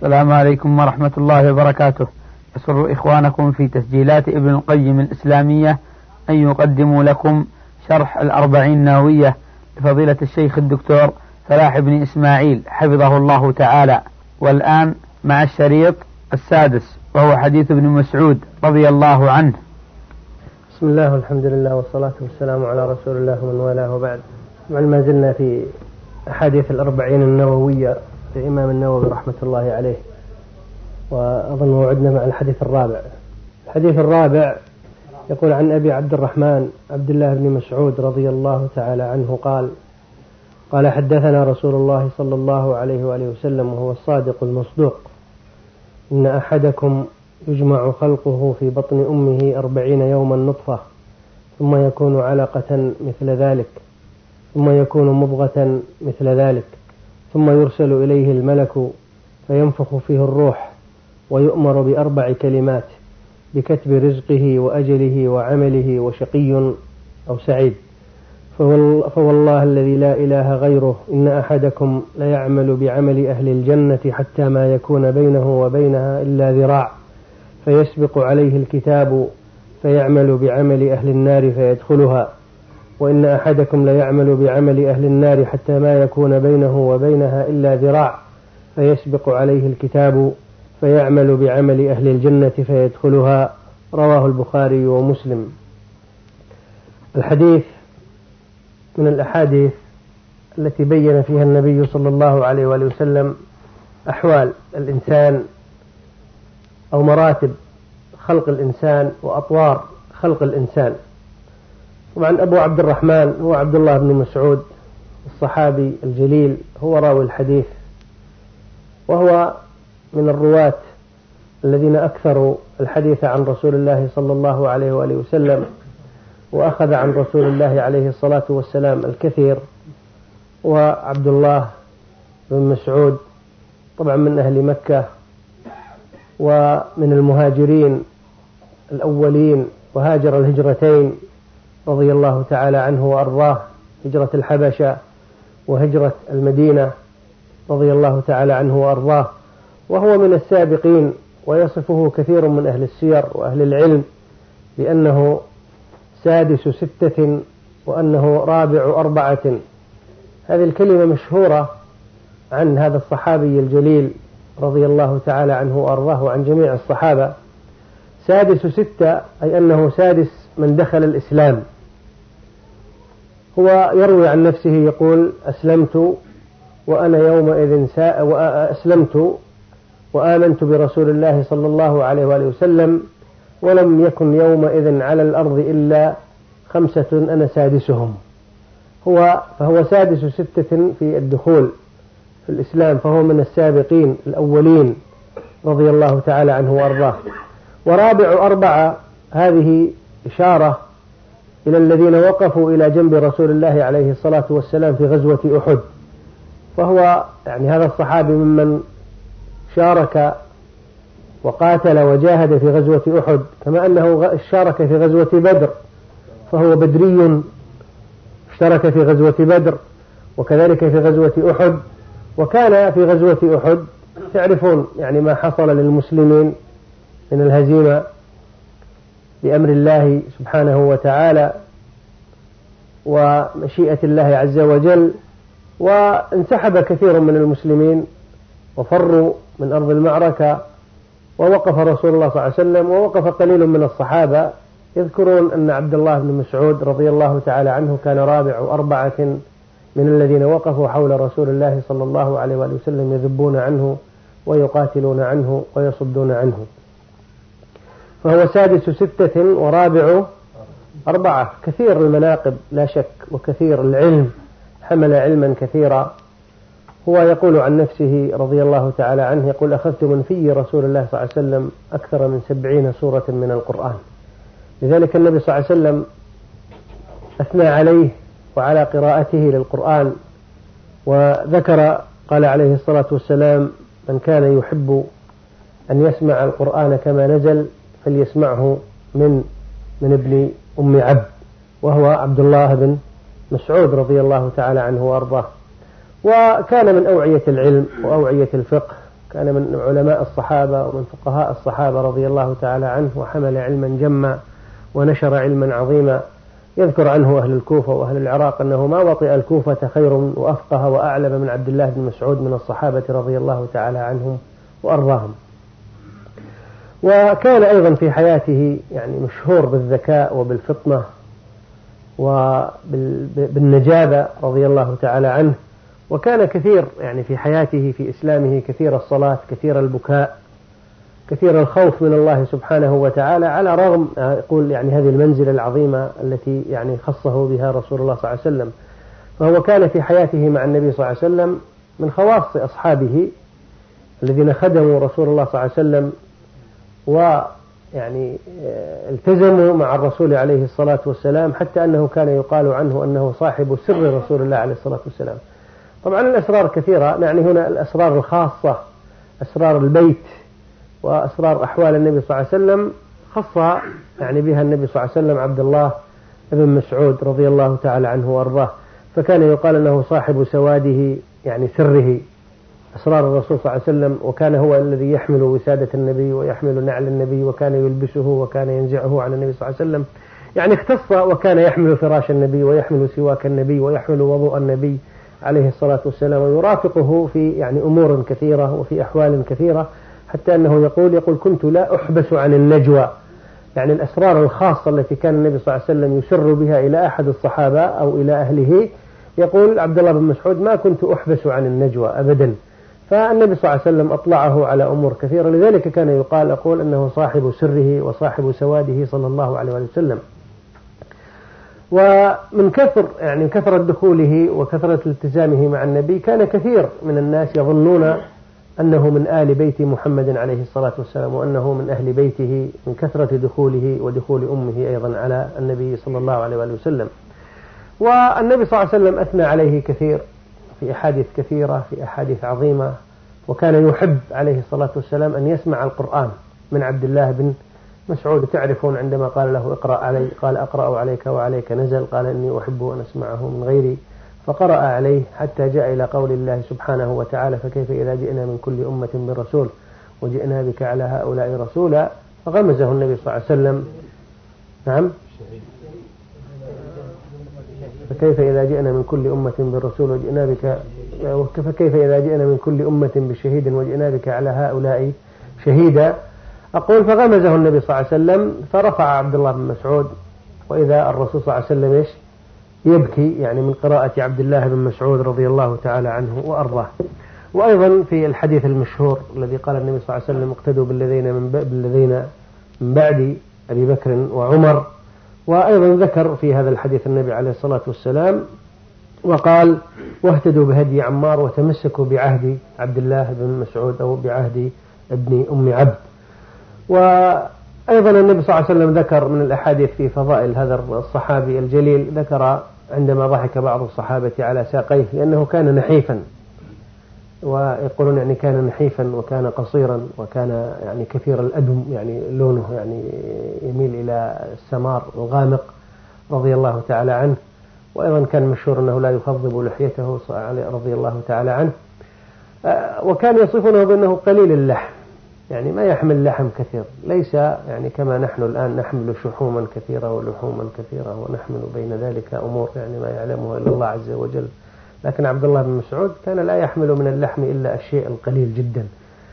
السلام عليكم ورحمة الله وبركاته. يسر إخوانكم في تسجيلات ابن القيم الإسلامية أن يقدموا لكم شرح الأربعين النووية لفضيلة الشيخ الدكتور فلاح بن إسماعيل حفظه الله تعالى. والآن مع الشريط السادس وهو حديث ابن مسعود رضي الله عنه. بسم الله والحمد لله والصلاة والسلام على رسول الله ومن والاه وبعد. ما زلنا في أحاديث الأربعين النووية للإمام النووي رحمة الله عليه، وأظن وعدنا مع الحديث الرابع. الحديث الرابع يقول عن أبي عبد الرحمن عبد الله بن مسعود رضي الله تعالى عنه قال حدثنا رسول الله صلى الله عليه وآله وسلم وهو الصادق المصدوق: إن أحدكم يجمع خلقه في بطن أمه 40 يوما نطفة، ثم يكون علقة مثل ذلك، ثم يكون مضغة مثل ذلك، ثم يرسل إليه الملك فينفخ فيه الروح، ويؤمر ب4 كلمات: بكتب رزقه وأجله وعمله وشقي أو سعيد. فوالله الذي لا إله غيره إن أحدكم ليعمل بعمل أهل الجنة حتى ما يكون بينه وبينها إلا ذراع، فيسبق عليه الكتاب فيعمل بعمل أهل النار فيدخلها، وإن أحدكم ليعمل بعمل أهل النار حتى ما يكون بينه وبينها إلا ذراع، فيسبق عليه الكتاب فيعمل بعمل أهل الجنة فيدخلها. رواه البخاري ومسلم. الحديث من الأحاديث التي بين فيها النبي صلى الله عليه وآله وسلم أحوال الإنسان أو مراتب خلق الإنسان وأطوار خلق الإنسان. طبعا أبو عبد الرحمن هو عبد الله بن مسعود الصحابي الجليل، هو راوي الحديث، وهو من الرواة الذين أكثروا الحديث عن رسول الله صلى الله عليه وآله وسلم، وأخذ عن رسول الله عليه الصلاة والسلام الكثير. وعبد الله بن مسعود طبعا من أهل مكة ومن المهاجرين الأولين، وهاجر الهجرتين رضي الله تعالى عنه وأرضاه، هجرة الحبشة وهجرة المدينة رضي الله تعالى عنه وأرضاه، وهو من السابقين. ويصفه كثير من أهل السير وأهل العلم بأنه سادس 6 وأنه رابع 4. هذه الكلمة مشهورة عن هذا الصحابي الجليل رضي الله تعالى عنه وأرضاه وعن جميع الصحابة. سادس 6 أي أنه سادس من دخل الإسلام. هو يروي عن نفسه يقول: أسلمت وأنا يومئذ أسلمت وآمنت برسول الله صلى الله عليه وآله وسلم، ولم يكن يومئذ على الأرض إلا 5 أنا سادسهم. فهو سادس 6 في الدخول في الإسلام، فهو من السابقين الأولين رضي الله تعالى عنه وأرضاه. ورابع 4 هذه إشارة إلى الذين وقفوا إلى جنب رسول الله عليه الصلاة والسلام في غزوة أحد. فهو يعني هذا الصحابي ممن شارك وقاتل وجاهد في غزوة أحد، كما أنه شارك في غزوة بدر، فهو بدري، اشترك في غزوة بدر وكذلك في غزوة أحد. وكان في غزوة أحد تعرفون يعني ما حصل للمسلمين من الهزيمة بأمر الله سبحانه وتعالى ومشيئة الله عز وجل، وانسحب كثير من المسلمين وفروا من أرض المعركة، ووقف رسول الله صلى الله عليه وسلم ووقف قليل من الصحابة. يذكرون أن عبد الله بن مسعود رضي الله تعالى عنه كان رابع 4 من الذين وقفوا حول رسول الله صلى الله عليه وآله وسلم يذبون عنه ويقاتلون عنه ويصدون عنه. فهو سادس 6 ورابع 4. كثير المناقب لا شك، وكثير العلم، حمل علما كثيرا. هو يقول عن نفسه رضي الله تعالى عنه يقول: أخذت من في رسول الله صلى الله عليه وسلم أكثر من 70 سورة من القرآن. لذلك النبي صلى الله عليه وسلم أثنى عليه وعلى قراءته للقرآن، وذكر قال عليه الصلاة والسلام: من كان يحب أن يسمع القرآن كما نزل فليسمعه من ابن أم عبد، وهو عبد الله بن مسعود رضي الله تعالى عنه وأرضاه. وكان من أوعية العلم وأوعية الفقه كان من علماء الصحابة ومن فقهاء الصحابة رضي الله تعالى عنه، وحمل علما جما ونشر علما عظيما. يذكر عنه أهل الكوفة وأهل العراق أنه ما وطئ الكوفة خير وأفقه وأعلم من عبد الله بن مسعود من الصحابة رضي الله تعالى عنهم وأرضاهم. وكان أيضا في حياته يعني مشهور بالذكاء وبالفطنة وبالنجابة رضي الله تعالى عنه. وكان كثير يعني في حياته في إسلامه كثير الصلاة، كثير البكاء، كثير الخوف من الله سبحانه وتعالى، على رغم يقول يعني هذه المنزلة العظيمة التي يعني خصه بها رسول الله صلى الله عليه وسلم. فهو كان في حياته مع النبي صلى الله عليه وسلم من خواص أصحابه الذين خدموا رسول الله صلى الله عليه وسلم ويعني التزموا مع الرسول عليه الصلاة والسلام، حتى أنه كان يقال عنه أنه صاحب سر رسول الله عليه الصلاة والسلام. طبعا الأسرار كثيرة، يعني هنا الأسرار الخاصة، أسرار البيت وأسرار أحوال النبي صلى الله عليه وسلم خص يعني بها النبي صلى الله عليه وسلم عبد الله بن مسعود رضي الله تعالى عنه وأرضاه. فكان يقال أنه صاحب سواده يعني سره، أسرار الرسول صلى الله عليه وسلم، وكان هو الذي يحمل وسادة النبي ويحمل نعل النبي وكان يلبسه وكان ينزعه عن النبي صلى الله عليه وسلم، يعني اختص وكان يحمل فراش النبي ويحمل سواك النبي ويحمل وضوء النبي عليه الصلاة والسلام، ويرافقه في يعني أمور كثيرة وفي أحوال كثيرة، حتى أنه يقول كنت لا أحبس عن النجوى، يعني الأسرار الخاصة التي كان النبي صلى الله عليه وسلم يسر بها إلى أحد الصحابة أو إلى أهله. يقول عبد الله بن مسعود ما كنت أحبس عن النجوى أبدا. فالنبي صلى الله عليه وسلم أطلعه على أمور كثيرة، لذلك كان يقول أنه صاحب سره وصاحب سواده صلى الله عليه وسلم. ومن كثرة دخوله وكثرة التزامه مع النبي كان كثير من الناس يظنون أنه من آل بيت محمد عليه الصلاة والسلام، وأنه من أهل بيته من كثرة دخوله ودخول أمه أيضا على النبي صلى الله عليه وسلم. والنبي صلى الله عليه وسلم أثنى عليه كثير في أحاديث كثيرة، في أحاديث عظيمة، وكان يحب عليه الصلاة والسلام أن يسمع القرآن من عبد الله بن مسعود. تعرفون عندما قال له اقرأ علي، قال أقرأ عليك وعليك نزل، قال إني أحب أن أسمعه من غيري، فقرأ عليه حتى جاء إلى قول الله سبحانه وتعالى فكيف إذا جئنا من كل أمة برسول وجئنا بك على هؤلاء رسولا، فغمزه النبي صلى الله عليه وسلم. نعم، فكيف إذا جئنا من كل أمة بالرسول وجئنا بك، فكيف إذا جئنا من كل أمة بشهيد وجئنا بك على هؤلاء شهيدا. أقول فغمزه النبي صلى الله عليه وسلم، فرفع عبد الله بن مسعود، وإذا الرسول صلى الله عليه وسلم يبكي يعني من قراءة عبد الله بن مسعود رضي الله تعالى عنه وأرضاه. وأيضا في الحديث المشهور الذي قال النبي صلى الله عليه وسلم اقتدوا بالذين من بعد أبي بكر وعمر. وأيضا ذكر في هذا الحديث النبي عليه الصلاة والسلام وقال واهتدوا بهدي عمار وتمسكوا بعهد عبد الله بن مسعود أو بعهد ابن أم عبد. وأيضا النبي صلى الله عليه وسلم ذكر من الأحاديث في فضائل هذا الصحابي الجليل، ذكر عندما ضحك بعض الصحابة على ساقيه لأنه كان نحيفا، ويقولون يعني كان نحيفا وكان قصيرا وكان يعني كثير الأدم، يعني لونه يعني يميل إلى السمار الغامق رضي الله تعالى عنه. وأيضا كان مشهور أنه لا يخضب لحيته رضي الله تعالى عنه. وكان يصفونه بأنه قليل اللحم، يعني ما يحمل لحم كثير، ليس يعني كما نحن الآن نحمل شحوما كثيرة ولحوما كثيرة ونحمل بين ذلك أمور يعني ما يعلمها إلا الله عز وجل. لكن عبد الله بن مسعود كان لا يحمل من اللحم إلا الشيء القليل جدا.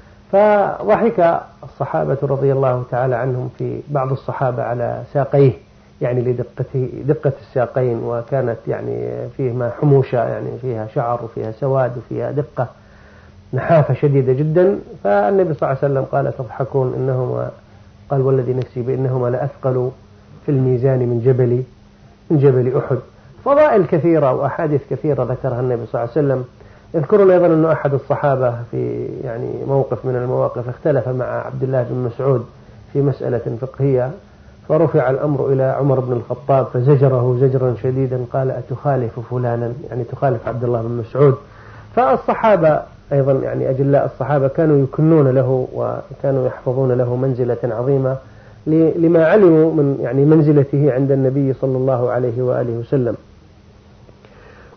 فضحك الصحابة رضي الله تعالى عنهم في بعض الصحابة على ساقيه، يعني لدقة الساقين، وكانت يعني فيهما حموشة، يعني فيها شعر وفيها سواد وفيها دقة نحافة شديدة جدا. فالنبي صلى الله عليه وسلم قال تضحكون، إنهما قال والذي نفسي بإنهما لأثقل في الميزان من جبل أحد. فضائل كثيرة وأحاديث كثيرة ذكرها النبي صلى الله عليه وسلم. يذكرون أيضا أن أحد الصحابة في يعني موقف من المواقف اختلف مع عبد الله بن مسعود في مسألة فقهية، فرفع الأمر إلى عمر بن الخطاب فزجره زجرا شديدا، قال أتخالف فلانا، يعني تخالف عبد الله بن مسعود. فالصحابة أيضا يعني أجلاء الصحابة كانوا يكنون له وكانوا يحفظون له منزلة عظيمة لما علموا من يعني منزلته عند النبي صلى الله عليه وآله وسلم.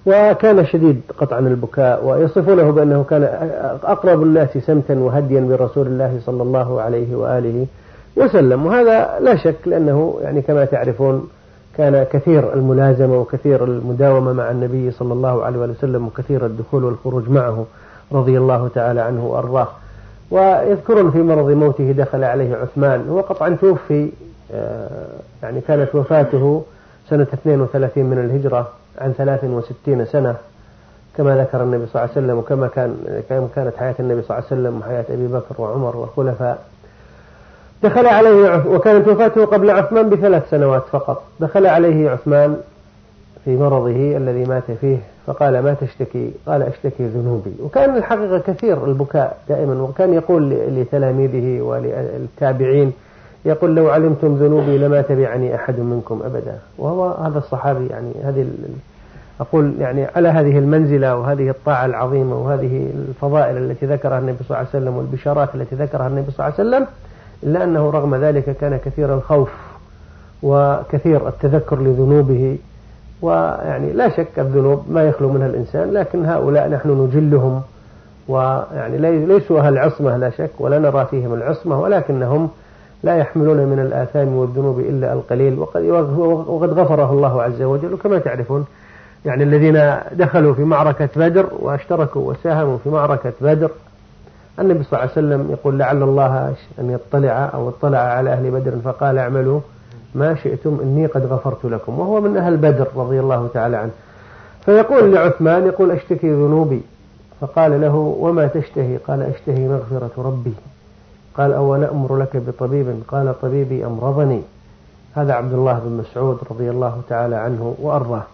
وكان شديد قطعا البكاء، ويصفونه بأنه كان أقرب الناس سمتا وهديا برسول الله صلى الله عليه وآله وسلم. وهذا لا شك لأنه يعني كما تعرفون كان كثير الملازمة وكثير المداومة مع النبي صلى الله عليه وسلم وكثير الدخول والخروج معه رضي الله تعالى عنه وأرضاه. ويذكرون في مرض موته دخل عليه عثمان، هو قطعا توفي يعني كانت وفاته سنة 32 من الهجرة عن 63 سنة كما ذكر النبي صلى الله عليه وسلم، وكما كانت حياة النبي صلى الله عليه وسلم وحياة أبي بكر وعمر والخلفاء. دخل عليه وكانت وفاته قبل عثمان ب3 سنوات فقط. دخل عليه عثمان في مرضه الذي مات فيه فقال: ما تشتكي؟ قال: أشتكي ذنوبي. وكان الحقيقة كثير البكاء دائما، وكان يقول لتلاميذه وللتابعين يقول: لو علمتم ذنوبي لما تبعني أحد منكم أبدا. وهو هذا الصحابي يعني أقول يعني على هذه المنزلة وهذه الطاعة العظيمة وهذه الفضائل التي ذكرها النبي صلى الله عليه وسلم والبشارات التي ذكرها النبي صلى الله عليه وسلم، إلا أنه رغم ذلك كان كثير الخوف وكثير التذكر لذنوبه. ويعني لا شك الذنوب ما يخلو منها الإنسان، لكن هؤلاء نحن نجلهم ويعني ليسوا أهل عصمة لا شك، ولا نرى فيهم العصمة، ولكنهم لا يحملون من الآثام والذنوب إلا القليل، وقد غفره الله عز وجل. وكما تعرفون يعني الذين دخلوا في معركة بدر واشتركوا وساهموا في معركة بدر، النبي صلى الله عليه وسلم يقول: لعل الله أن يطلع أو اطلع على أهل بدر فقال: اعملوا ما شئتم إني قد غفرت لكم. وهو من أهل بدر رضي الله تعالى عنه. فيقول لعثمان يقول: أشتكي ذنوبي. فقال له: وما تشتهي؟ قال: أشتهي مغفرة ربي. قال: أو نأمر لك بطبيب؟ قال: طبيبي أمرضني. هذا عبد الله بن مسعود رضي الله تعالى عنه وأرضاه.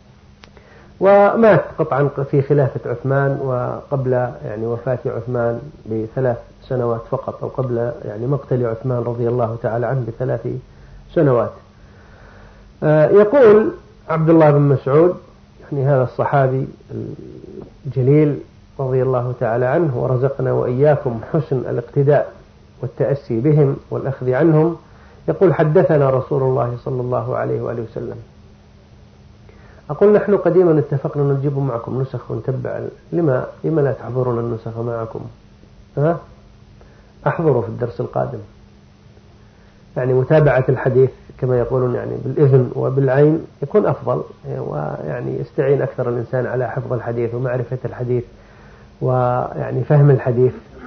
ومات قطعا في خلافة عثمان وقبل يعني وفاة عثمان ب3 سنوات فقط، أو قبل يعني مقتل عثمان رضي الله تعالى عنه ب3 سنوات. يقول عبد الله بن مسعود يعني هذا الصحابي الجليل رضي الله تعالى عنه، ورزقنا وإياكم حسن الاقتداء والتأسي بهم والأخذ عنهم، يقول: حدثنا رسول الله صلى الله عليه وآله وسلم. أقول: نحن قديما اتفقنا نجيب معكم نسخ ونتبع، لما لا تحضرون النسخ معكم؟ أحضروا في الدرس القادم. يعني متابعة الحديث كما يقولون يعني بالإذن وبالعين يكون أفضل، ويعني يستعين أكثر الإنسان على حفظ الحديث ومعرفة الحديث ويعني فهم الحديث.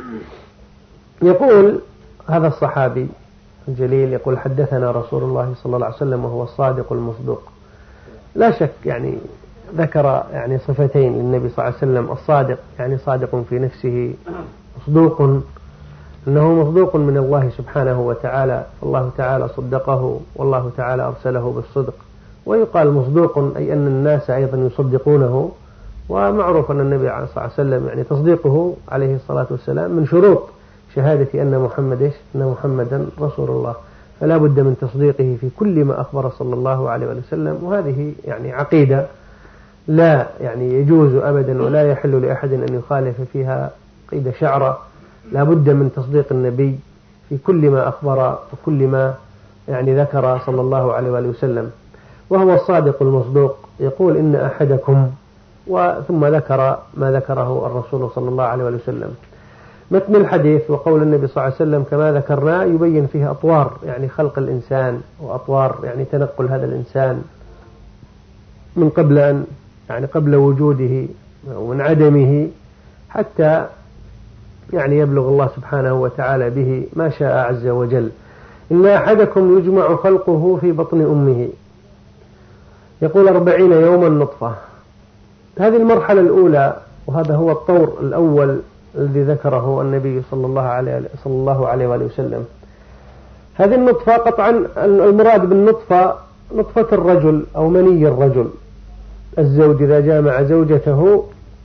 يقول هذا الصحابي الجليل يقول: حدثنا رسول الله صلى الله عليه وسلم وهو الصادق المصدوق. لا شك يعني ذكر يعني صفتين للنبي صلى الله عليه وسلم: الصادق يعني صادق في نفسه، مصدوق أنه مصدوق من الله سبحانه وتعالى، الله تعالى صدقه والله تعالى أرسله بالصدق. ويقال مصدوق أي أن الناس أيضا يصدقونه. ومعروف أن النبي صلى الله عليه وسلم يعني تصديقه عليه الصلاة والسلام من شروط شهادة أن محمدا رسول الله، فلا بد من تصديقه في كل ما أخبر صلى الله عليه وسلم. وهذه يعني عقيدة لا يعني يجوز أبدا ولا يحل لأحد أن يخالف فيها قيد شعرة. لا بد من تصديق النبي في كل ما أخبر وكل ما يعني ذكر صلى الله عليه وسلم، وهو الصادق المصدوق. يقول: إن أحدكم، وثم ذكر ما ذكره الرسول صلى الله عليه وسلم. متن الحديث وقول النبي صلى الله عليه وسلم كما ذكرنا يبين فيه أطوار يعني خلق الإنسان وأطوار يعني تنقل هذا الإنسان من قبل وجوده ومن عدمه حتى يعني يبلغ الله سبحانه وتعالى به ما شاء عز وجل. إن أحدكم يجمع خلقه في بطن أمه، يقول 40 يوما نطفة. هذه المرحلة الأولى، وهذا هو الطور الأول الذي ذكره النبي صلى الله عليه وسلم. هذه النطفة قطعا المراد بالنطفة نطفة الرجل أو مني الرجل، الزوج إذا جامع زوجته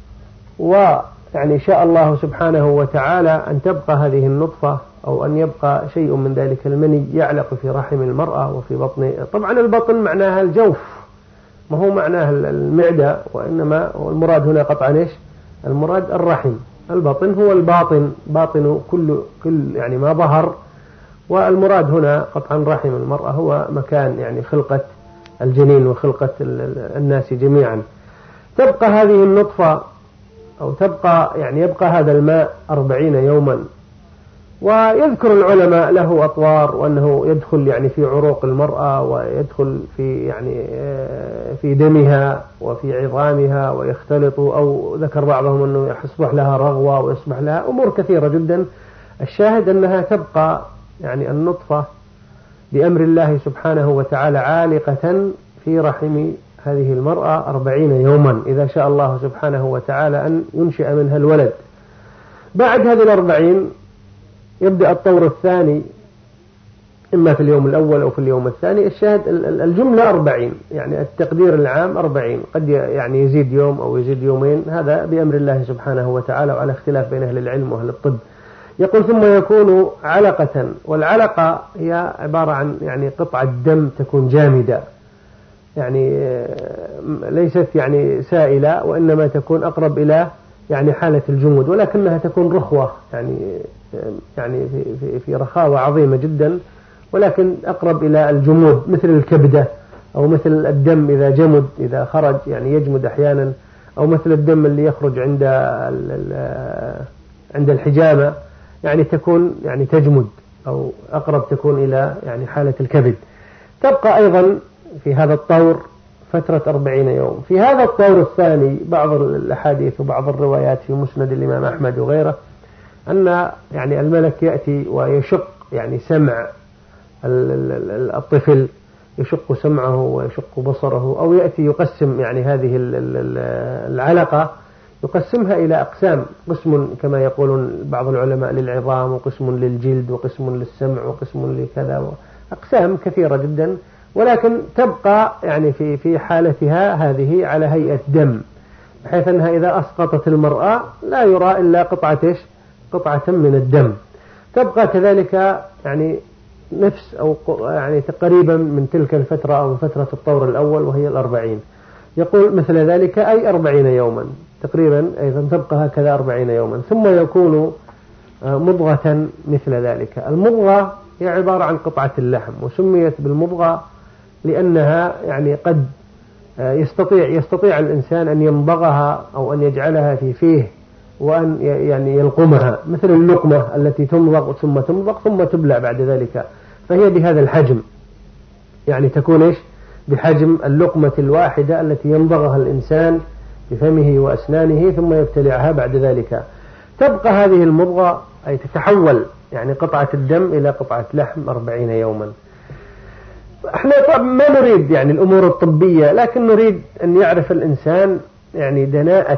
ويعني شاء الله سبحانه وتعالى أن تبقى هذه النطفة أو أن يبقى شيء من ذلك المني يعلق في رحم المرأة وفي بطن. طبعا البطن معناها الجوف، ما هو معناه المعدة، وإنما المراد هنا قطعا المراد الرحم. البطن هو الباطن، باطن كل يعني ما ظهر، والمراد هنا قطعا رحم المرأة هو مكان يعني خلقة الجنين وخلقة الناس جميعا. تبقى هذه النطفة أو تبقى يعني يبقى هذا الماء 40 يوما. ويذكر العلماء له أطوار، وأنه يدخل يعني في عروق المرأة، ويدخل في يعني في دمها وفي عظامها ويختلط، أو ذكر بعضهم أنه يصبح لها رغوة ويصبح لها أمور كثيرة جدا. الشاهد أنها تبقى يعني النطفة بأمر الله سبحانه وتعالى عالقة في رحم هذه المرأة 40 يوما، إذا شاء الله سبحانه وتعالى أن ينشئ منها الولد. بعد هذه 40 يبدأ الطور الثاني، إما في اليوم الأول أو في اليوم الثاني. الشاهد الجملة 40، يعني التقدير العام 40، قد يعني يزيد يوم أو يزيد يومين، هذا بأمر الله سبحانه وتعالى وعلى اختلاف بين أهل العلم وأهل الطب. يقول ثم يكون علقة، والعلقة هي عبارة عن يعني قطعة دم تكون جامدة، يعني ليست يعني سائلة، وإنما تكون أقرب إلى يعني حالة الجمود، ولكنها تكون رخوة، يعني في رخاوة عظيمة جدا، ولكن أقرب إلى الجمود، مثل الكبدة، أو مثل الدم إذا جمد، إذا خرج يعني يجمد أحيانا، أو مثل الدم اللي يخرج عند الحجامة، يعني تكون يعني تجمد، أو أقرب تكون إلى يعني حالة الكبد. تبقى أيضا في هذا الطور فترة 40 يوم. في هذا الطور الثاني بعض الأحاديث وبعض الروايات في مسند الإمام أحمد وغيره أن يعني الملك يأتي ويشق يعني سمع الطفل، يشق سمعه ويشق بصره، أو يأتي يقسم يعني هذه العلقة، يقسمها إلى أقسام، قسم كما يقولون بعض العلماء للعظام، وقسم للجلد، وقسم للسمع، وقسم لكذا، أقسام كثيرة جدا، ولكن تبقى يعني في حالتها هذه على هيئة دم، بحيث أنها إذا أسقطت المرأة لا يرى إلا قطعة من الدم. تبقى كذلك يعني نفس أو يعني تقريبا من تلك الفترة أو فترة الطور الأول، وهي 40. يقول مثل ذلك أي 40 يوما تقريبا، أيضا تبقى هكذا 40 يوما، ثم يكون مضغة مثل ذلك. المضغة هي عبارة عن قطعة اللحم، وسميت بالمضغة لأنها يعني قد يستطيع الإنسان أن يمضغها أو أن يجعلها في فيه، وأن يعني يلقمها، مثل اللقمة التي تمضغ ثم تمضغ ثم تبلع بعد ذلك، فهي بهذا الحجم، يعني تكون بحجم اللقمة الواحدة التي يمضغها الإنسان بفمه وأسنانه ثم يبتلعها بعد ذلك. تبقى هذه المضغة أي تتحول يعني قطعة الدم إلى قطعة لحم 40 يوما. احنا طبعا ما نريد يعني الأمور الطبية، لكن نريد أن يعرف الإنسان يعني دناءة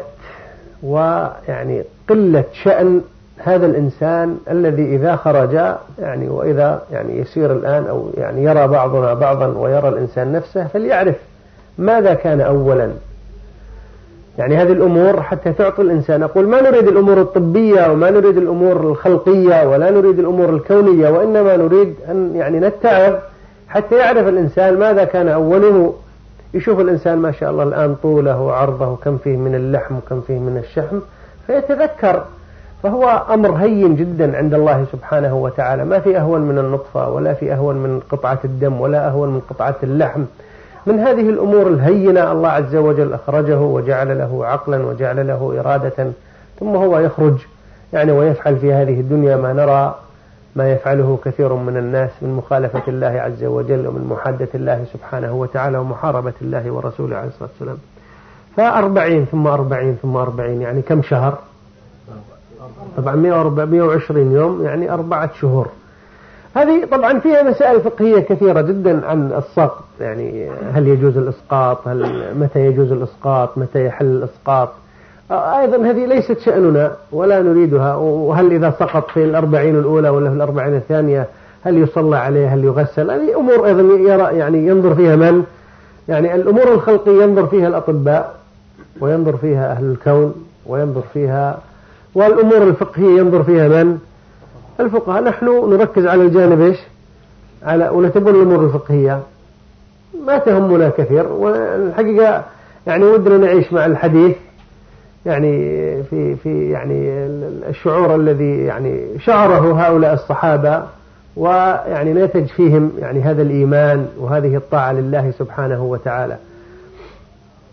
ويعني قلة شأن هذا الإنسان الذي إذا خرج يعني، وإذا يعني يسير الآن أو يعني يرى بعضنا بعضا ويرى الإنسان نفسه، فليعرف ماذا كان أولا. يعني هذه الأمور حتى تعطي الإنسان، أقول ما نريد الأمور الطبية وما نريد الأمور الخلقية ولا نريد الأمور الكونية، وإنما نريد أن يعني نتعظ حتى يعرف الإنسان ماذا كان أوله. يشوف الإنسان ما شاء الله الآن طوله وعرضه، كم فيه من اللحم وكم فيه من الشحم، فيتذكر. فهو أمر هين جدا عند الله سبحانه وتعالى، ما في أهون من النطفة، ولا في أهون من قطعة الدم، ولا أهون من قطعة اللحم. من هذه الأمور الهينة الله عز وجل أخرجه وجعل له عقلا وجعل له إرادة، ثم هو يخرج يعني ويفعل في هذه الدنيا ما نرى ما يفعله كثير من الناس من مخالفة الله عز وجل، ومن محادة الله سبحانه وتعالى، ومحاربة الله ورسوله عليه الصلاة والسلام. 40 ثم 40 ثم 40 يعني كم شهر؟ طبعا 120 يوم يعني 4 شهور. هذه طبعا فيها مسائل فقهية كثيرة جدا عن السقط، يعني هل يجوز الإسقاط، متى يجوز الإسقاط، متى يحل الإسقاط. أيضا هذه ليست شأننا ولا نريدها. وهل إذا سقط في 40 الأولى ولا في 40 الثانية هل يصلى عليه، هل يغسل؟ هذه أمور أيضا يعني ينظر فيها من؟ يعني الأمور الخلقية ينظر فيها الأطباء، وينظر فيها أهل الكون، وينظر فيها، والأمور الفقهية ينظر فيها من؟ الفقهاء. نحن نركز على الجانب ولا تبون الأمور الفقهية ما تهمنا كثير. والحقيقة يعني ودنا نعيش مع الحديث يعني في يعني الشعور الذي يعني شعره هؤلاء الصحابة، ويعني نتج فيهم يعني هذا الإيمان وهذه الطاعة لله سبحانه وتعالى.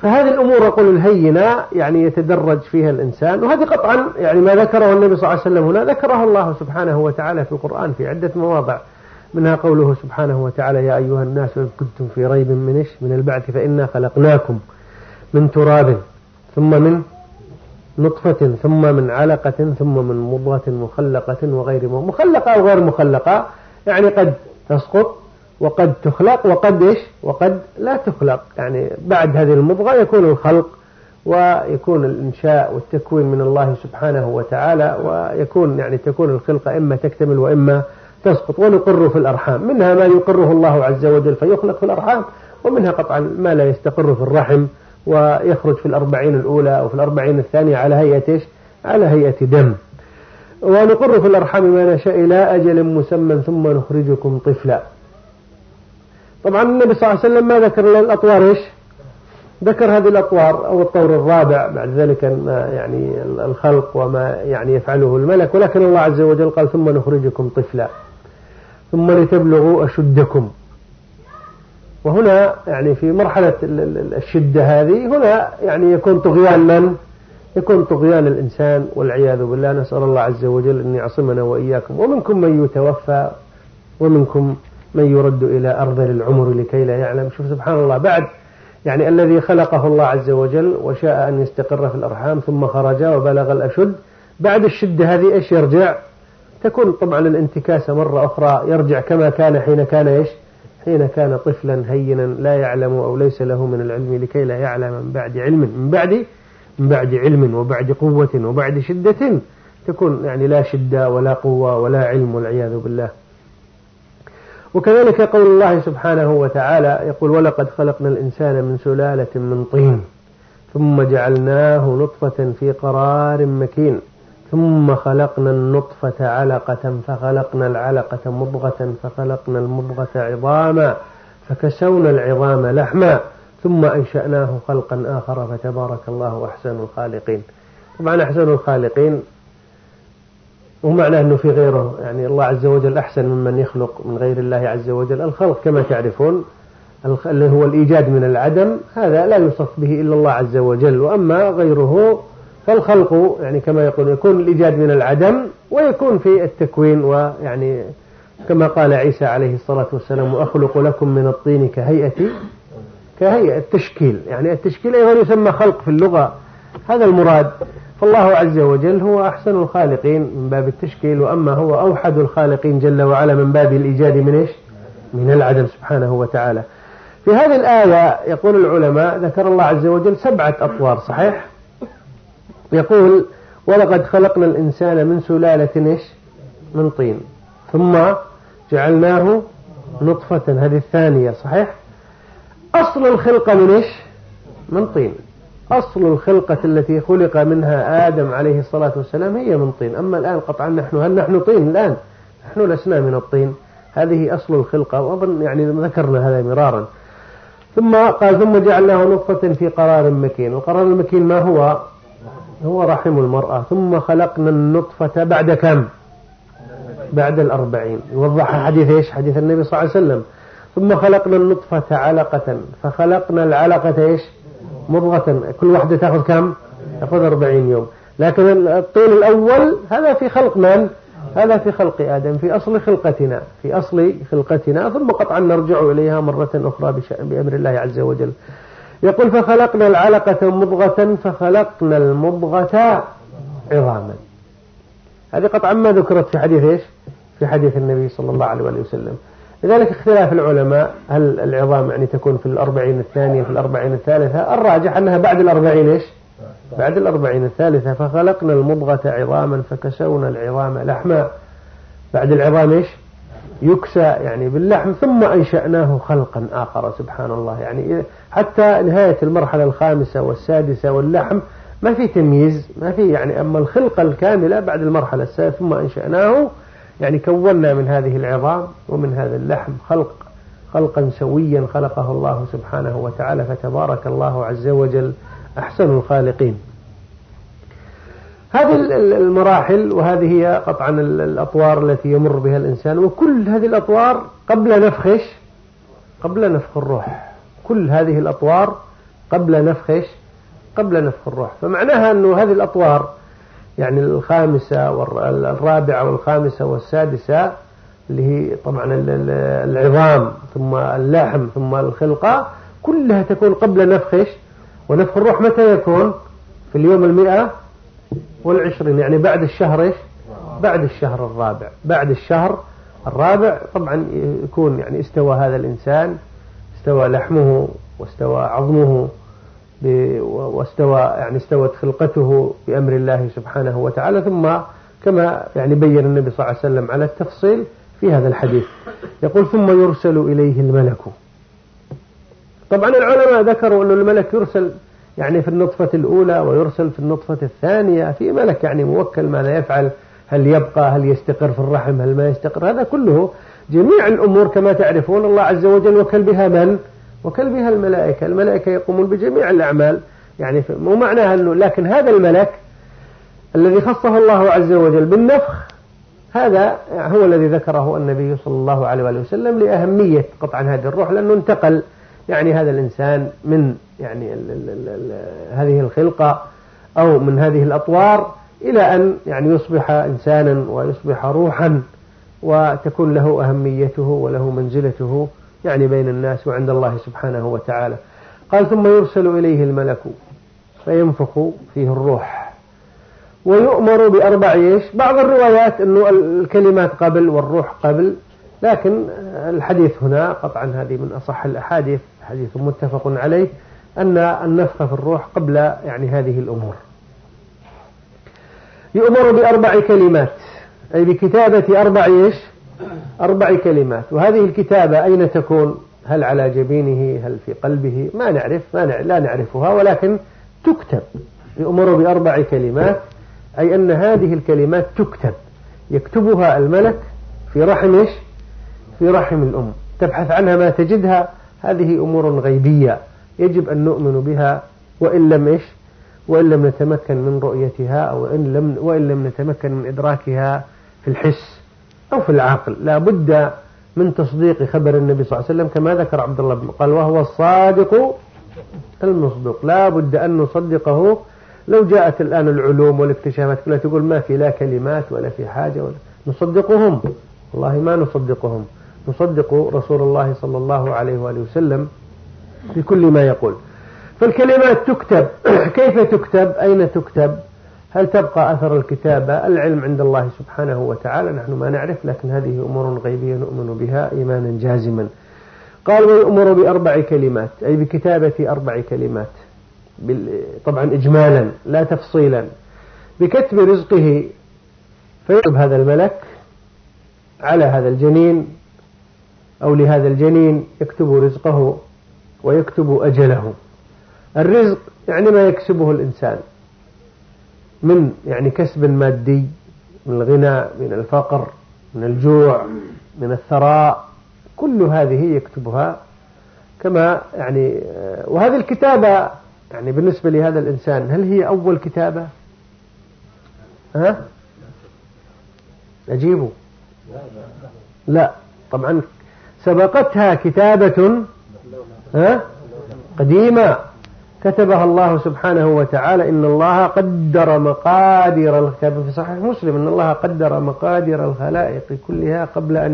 فهذه الأمور أقول الهينة يعني يتدرج فيها الإنسان، وهذه قطعا يعني ما ذكره النبي صلى الله عليه وسلم هنا ذكره الله سبحانه وتعالى في القرآن في عدة مواضع، منها قوله سبحانه وتعالى: يا أيها الناس إن كنتم في ريب من البعث فإنا خلقناكم من تراب ثم من نطفة ثم من علقة ثم من مضغة مخلقة وغير مخلقة أو غير مخلقة، يعني قد تسقط وقد تخلق وقد لا تخلق. يعني بعد هذه المضغة يكون الخلق ويكون الإنشاء والتكوين من الله سبحانه وتعالى، ويكون يعني تكون الخلقة إما تكتمل وإما تسقط. ونقر في الأرحام، منها ما يقره الله عز وجل فيخلق في الأرحام، ومنها قطعا ما لا يستقر في الرحم ويخرج في 40 الأولى أو في 40 الثانية على هيئة دم. ونقر في الأرحام ما نشاء إلى أجل مسمى ثم نخرجكم طفلا. طبعا النبي صلى الله عليه وسلم ما ذكر الأطوار ذكر هذه الأطوار أو الطور الرابع بعد ذلك يعني الخلق وما يعني يفعله الملك، ولكن الله عز وجل قال: ثم نخرجكم طفلا ثم لتبلغوا أشدكم. وهنا يعني في مرحلة الشدة هذه هنا يعني يكون طغيان الإنسان والعياذ بالله. نسأل الله عز وجل أن يعصمنا وإياكم. ومنكم من يتوفى ومنكم من يرد إلى أرذل العمر لكي لا يعلم. شوف سبحان الله، بعد يعني الذي خلقه الله عز وجل وشاء أن يستقر في الأرحام ثم خرج وبلغ الأشد، بعد الشدة هذه إيش يرجع؟ تكون طبعا الانتكاسة مرة أخرى، يرجع كما كان حين كان طفلا هينا لا يعلم أو ليس له من العلم لكي لا يعلم من بعد علم وبعد قوة وبعد شدة تكون يعني لا شدة ولا قوة ولا علم والعياذ بالله. وكذلك قول الله سبحانه وتعالى يقول: ولقد خلقنا الإنسان من سلالة من طين ثم جعلناه نطفة في قرار مكين ثم خلقنا النطفة علقة فخلقنا العلقة مضغة فخلقنا المضغة عظاما فكسونا العظام لحما ثم أنشأناه خلقا آخر فتبارك الله أحسن الخالقين. طبعا أحسن الخالقين ومعنى أنه في غيره، يعني الله عز وجل أحسن ممن يخلق من غير الله عز وجل. الخلق كما تعرفون اللي هو الإيجاد من العدم، هذا لا يوصف به إلا الله عز وجل. وأما غيره فالخلق يعني كما يقول يكون الإيجاد من العدم ويكون في التكوين، ويعني كما قال عيسى عليه الصلاة والسلام: وأخلق لكم من الطين كهيئة التشكيل. يعني التشكيل أيضا يسمى خلق في اللغة، هذا المراد. فالله عز وجل هو أحسن الخالقين من باب التشكيل، وأما هو أوحد الخالقين جل وعلا من باب الإيجاد من العدم سبحانه وتعالى. في هذه الآية يقول العلماء ذكر الله عز وجل 7 أطوار صحيح. يقول: ولقد خلقنا الإنسان من سلالة من طين ثم جعلناه نطفة، هذه الثانية صحيح. أصل الخلقة من طين. أصل الخلقة التي خلق منها آدم عليه الصلاة والسلام هي من طين. أما الآن قطعا هل نحن طين الآن؟ نحن لسنا من الطين، هذه أصل الخلقة، وأظن يعني ذكرنا هذا مرارا. ثم قال: ثم جعلناه نطفة في قرار مكين. والقرار المكين ما هو رحم المرأة. ثم خلقنا النطفة بعد كم؟ بعد 40. يوضح حديث النبي صلى الله عليه وسلم: ثم خلقنا النطفة علقة فخلقنا العلقة مضغة. كل واحدة تأخذ كم؟ تأخذ 40 يوم. لكن الطين الأول هذا في خلق من؟ هذا في خلق آدم، في أصل خلقتنا ثم قطعا نرجع إليها مرة أخرى بأمر الله عز وجل. يقول: فخلقنا العلقة مضغة فخلقنا المضغة عظاما. هذه قطعا ما ذكرت في حديث النبي صلى الله عليه وسلم. لذلك اختلاف العلماء، هل العظام يعني تكون في 40 الثانية في 40 الثالثة؟ الراجح أنها بعد 40 بعد 40 الثالثة. فخلقنا المضغة عظاما فكسونا العظام لحما. بعد العظام يكسى يعني باللحم. ثم أنشأناه خلقا آخر. سبحان الله، يعني حتى نهاية المرحلة الخامسة والسادسة واللحم ما في تمييز، ما في يعني. أما الخلقة الكاملة بعد المرحلة السادسة ثم أنشأناه، يعني كونا من هذه العظام ومن هذا اللحم خلقا سويا خلقه الله سبحانه وتعالى، فتبارك الله عز وجل أحسن الخالقين. هذه المراحل وهذه هي قطعا الأطوار التي يمر بها الإنسان، وكل هذه الأطوار قبل نفخ الروح. كل هذه الأطوار قبل نفخ الروح. فمعناها أنه هذه الأطوار يعني الخامسة والرابعة والخامسة والسادسة اللي هي طبعا العظام ثم اللحم ثم الخلقة كلها تكون قبل ونفخ الروح متى يكون؟ في اليوم 120 يعني بعد الشهر بعد الشهر الرابع طبعا يكون يعني استوى هذا الإنسان، استوى لحمه واستوى عظمه استوت خلقته بأمر الله سبحانه وتعالى، ثم كما يعني بين النبي صلى الله عليه وسلم على التفصيل في هذا الحديث يقول ثم يرسل إليه الملك. طبعا العلماء ذكروا أن الملك يرسل يعني في النطفة الأولى ويرسل في النطفة الثانية، في ملك يعني موكل ماذا يفعل، هل يبقى، هل يستقر في الرحم، هل ما يستقر، هذا كله جميع الأمور كما تعرفون الله عز وجل وكل بها من؟ وكل بها الملائكة يقومون بجميع الأعمال يعني مو معناها أنه، لكن هذا الملك الذي خصه الله عز وجل بالنفخ هذا هو الذي ذكره النبي صلى الله عليه وسلم لأهمية قطعا هذه الروح، لأنه انتقل يعني هذا الإنسان من يعني هذه الخلقة أو من هذه الأطوار إلى أن يعني يصبح إنسانا ويصبح روحا وتكون له أهميته وله منزلته يعني بين الناس وعند الله سبحانه وتعالى. قال ثم يرسل إليه الملك فينفخ فيه الروح ويؤمر بأربع بعض الروايات أنه الكلمات قبل والروح قبل، لكن الحديث هنا قطعا هذه من أصح الأحاديث، حديث متفق عليه أن النفخ في الروح قبل يعني هذه الأمور. يؤمر بأربع كلمات أي بكتابة أربع كلمات. وهذه الكتابة أين تكون؟ هل على جبينه، هل في قلبه؟ ما نعرف، لا نعرفها، ولكن تكتب. يؤمر بأربع كلمات أي أن هذه الكلمات تكتب، يكتبها الملك في رحم الأم، تبحث عنها ما تجدها. هذه أمور غيبية يجب أن نؤمن بها وإن لم نتمكن من رؤيتها أو وإن لم نتمكن من إدراكها في الحس أو في العقل. لا بد من تصديق خبر النبي صلى الله عليه وسلم كما ذكر عبد الله بن قال وهو الصادق المصدوق، لا بد أن نصدقه. لو جاءت الآن العلوم والاكتشافات كلها تقول ما في لا كلمات ولا في حاجة ولا نصدقهم، والله ما نصدقهم، نصدق رسول الله صلى الله عليه وآله وسلم في كل ما يقول. فالكلمات تكتب. كيف تكتب؟ أين تكتب؟ هل تبقى أثر الكتابة؟ العلم عند الله سبحانه وتعالى، نحن ما نعرف، لكن هذه أمور غيبية نؤمن بها إيمانا جازما. قال ويؤمر بأربع كلمات أي بكتابة أربع كلمات، طبعا إجمالا لا تفصيلا، بكتب رزقه. فيكتب هذا الملك على هذا الجنين أو لهذا الجنين، يكتب رزقه ويكتب أجله. الرزق يعني ما يكسبه الإنسان من يعني كسب مادي، من الغنى، من الفقر، من الجوع، من الثراء، كل هذه يكتبها كما يعني. وهذه الكتابة يعني بالنسبة لهذا الإنسان هل هي أول كتابة؟ أجيبه؟ لا، طبعا سبقتها كتابة قديمة كتبها الله سبحانه وتعالى. إن الله قدر مقادير الكتاب في صحيح مسلم، إن الله قدر مقادير الخلائق كلها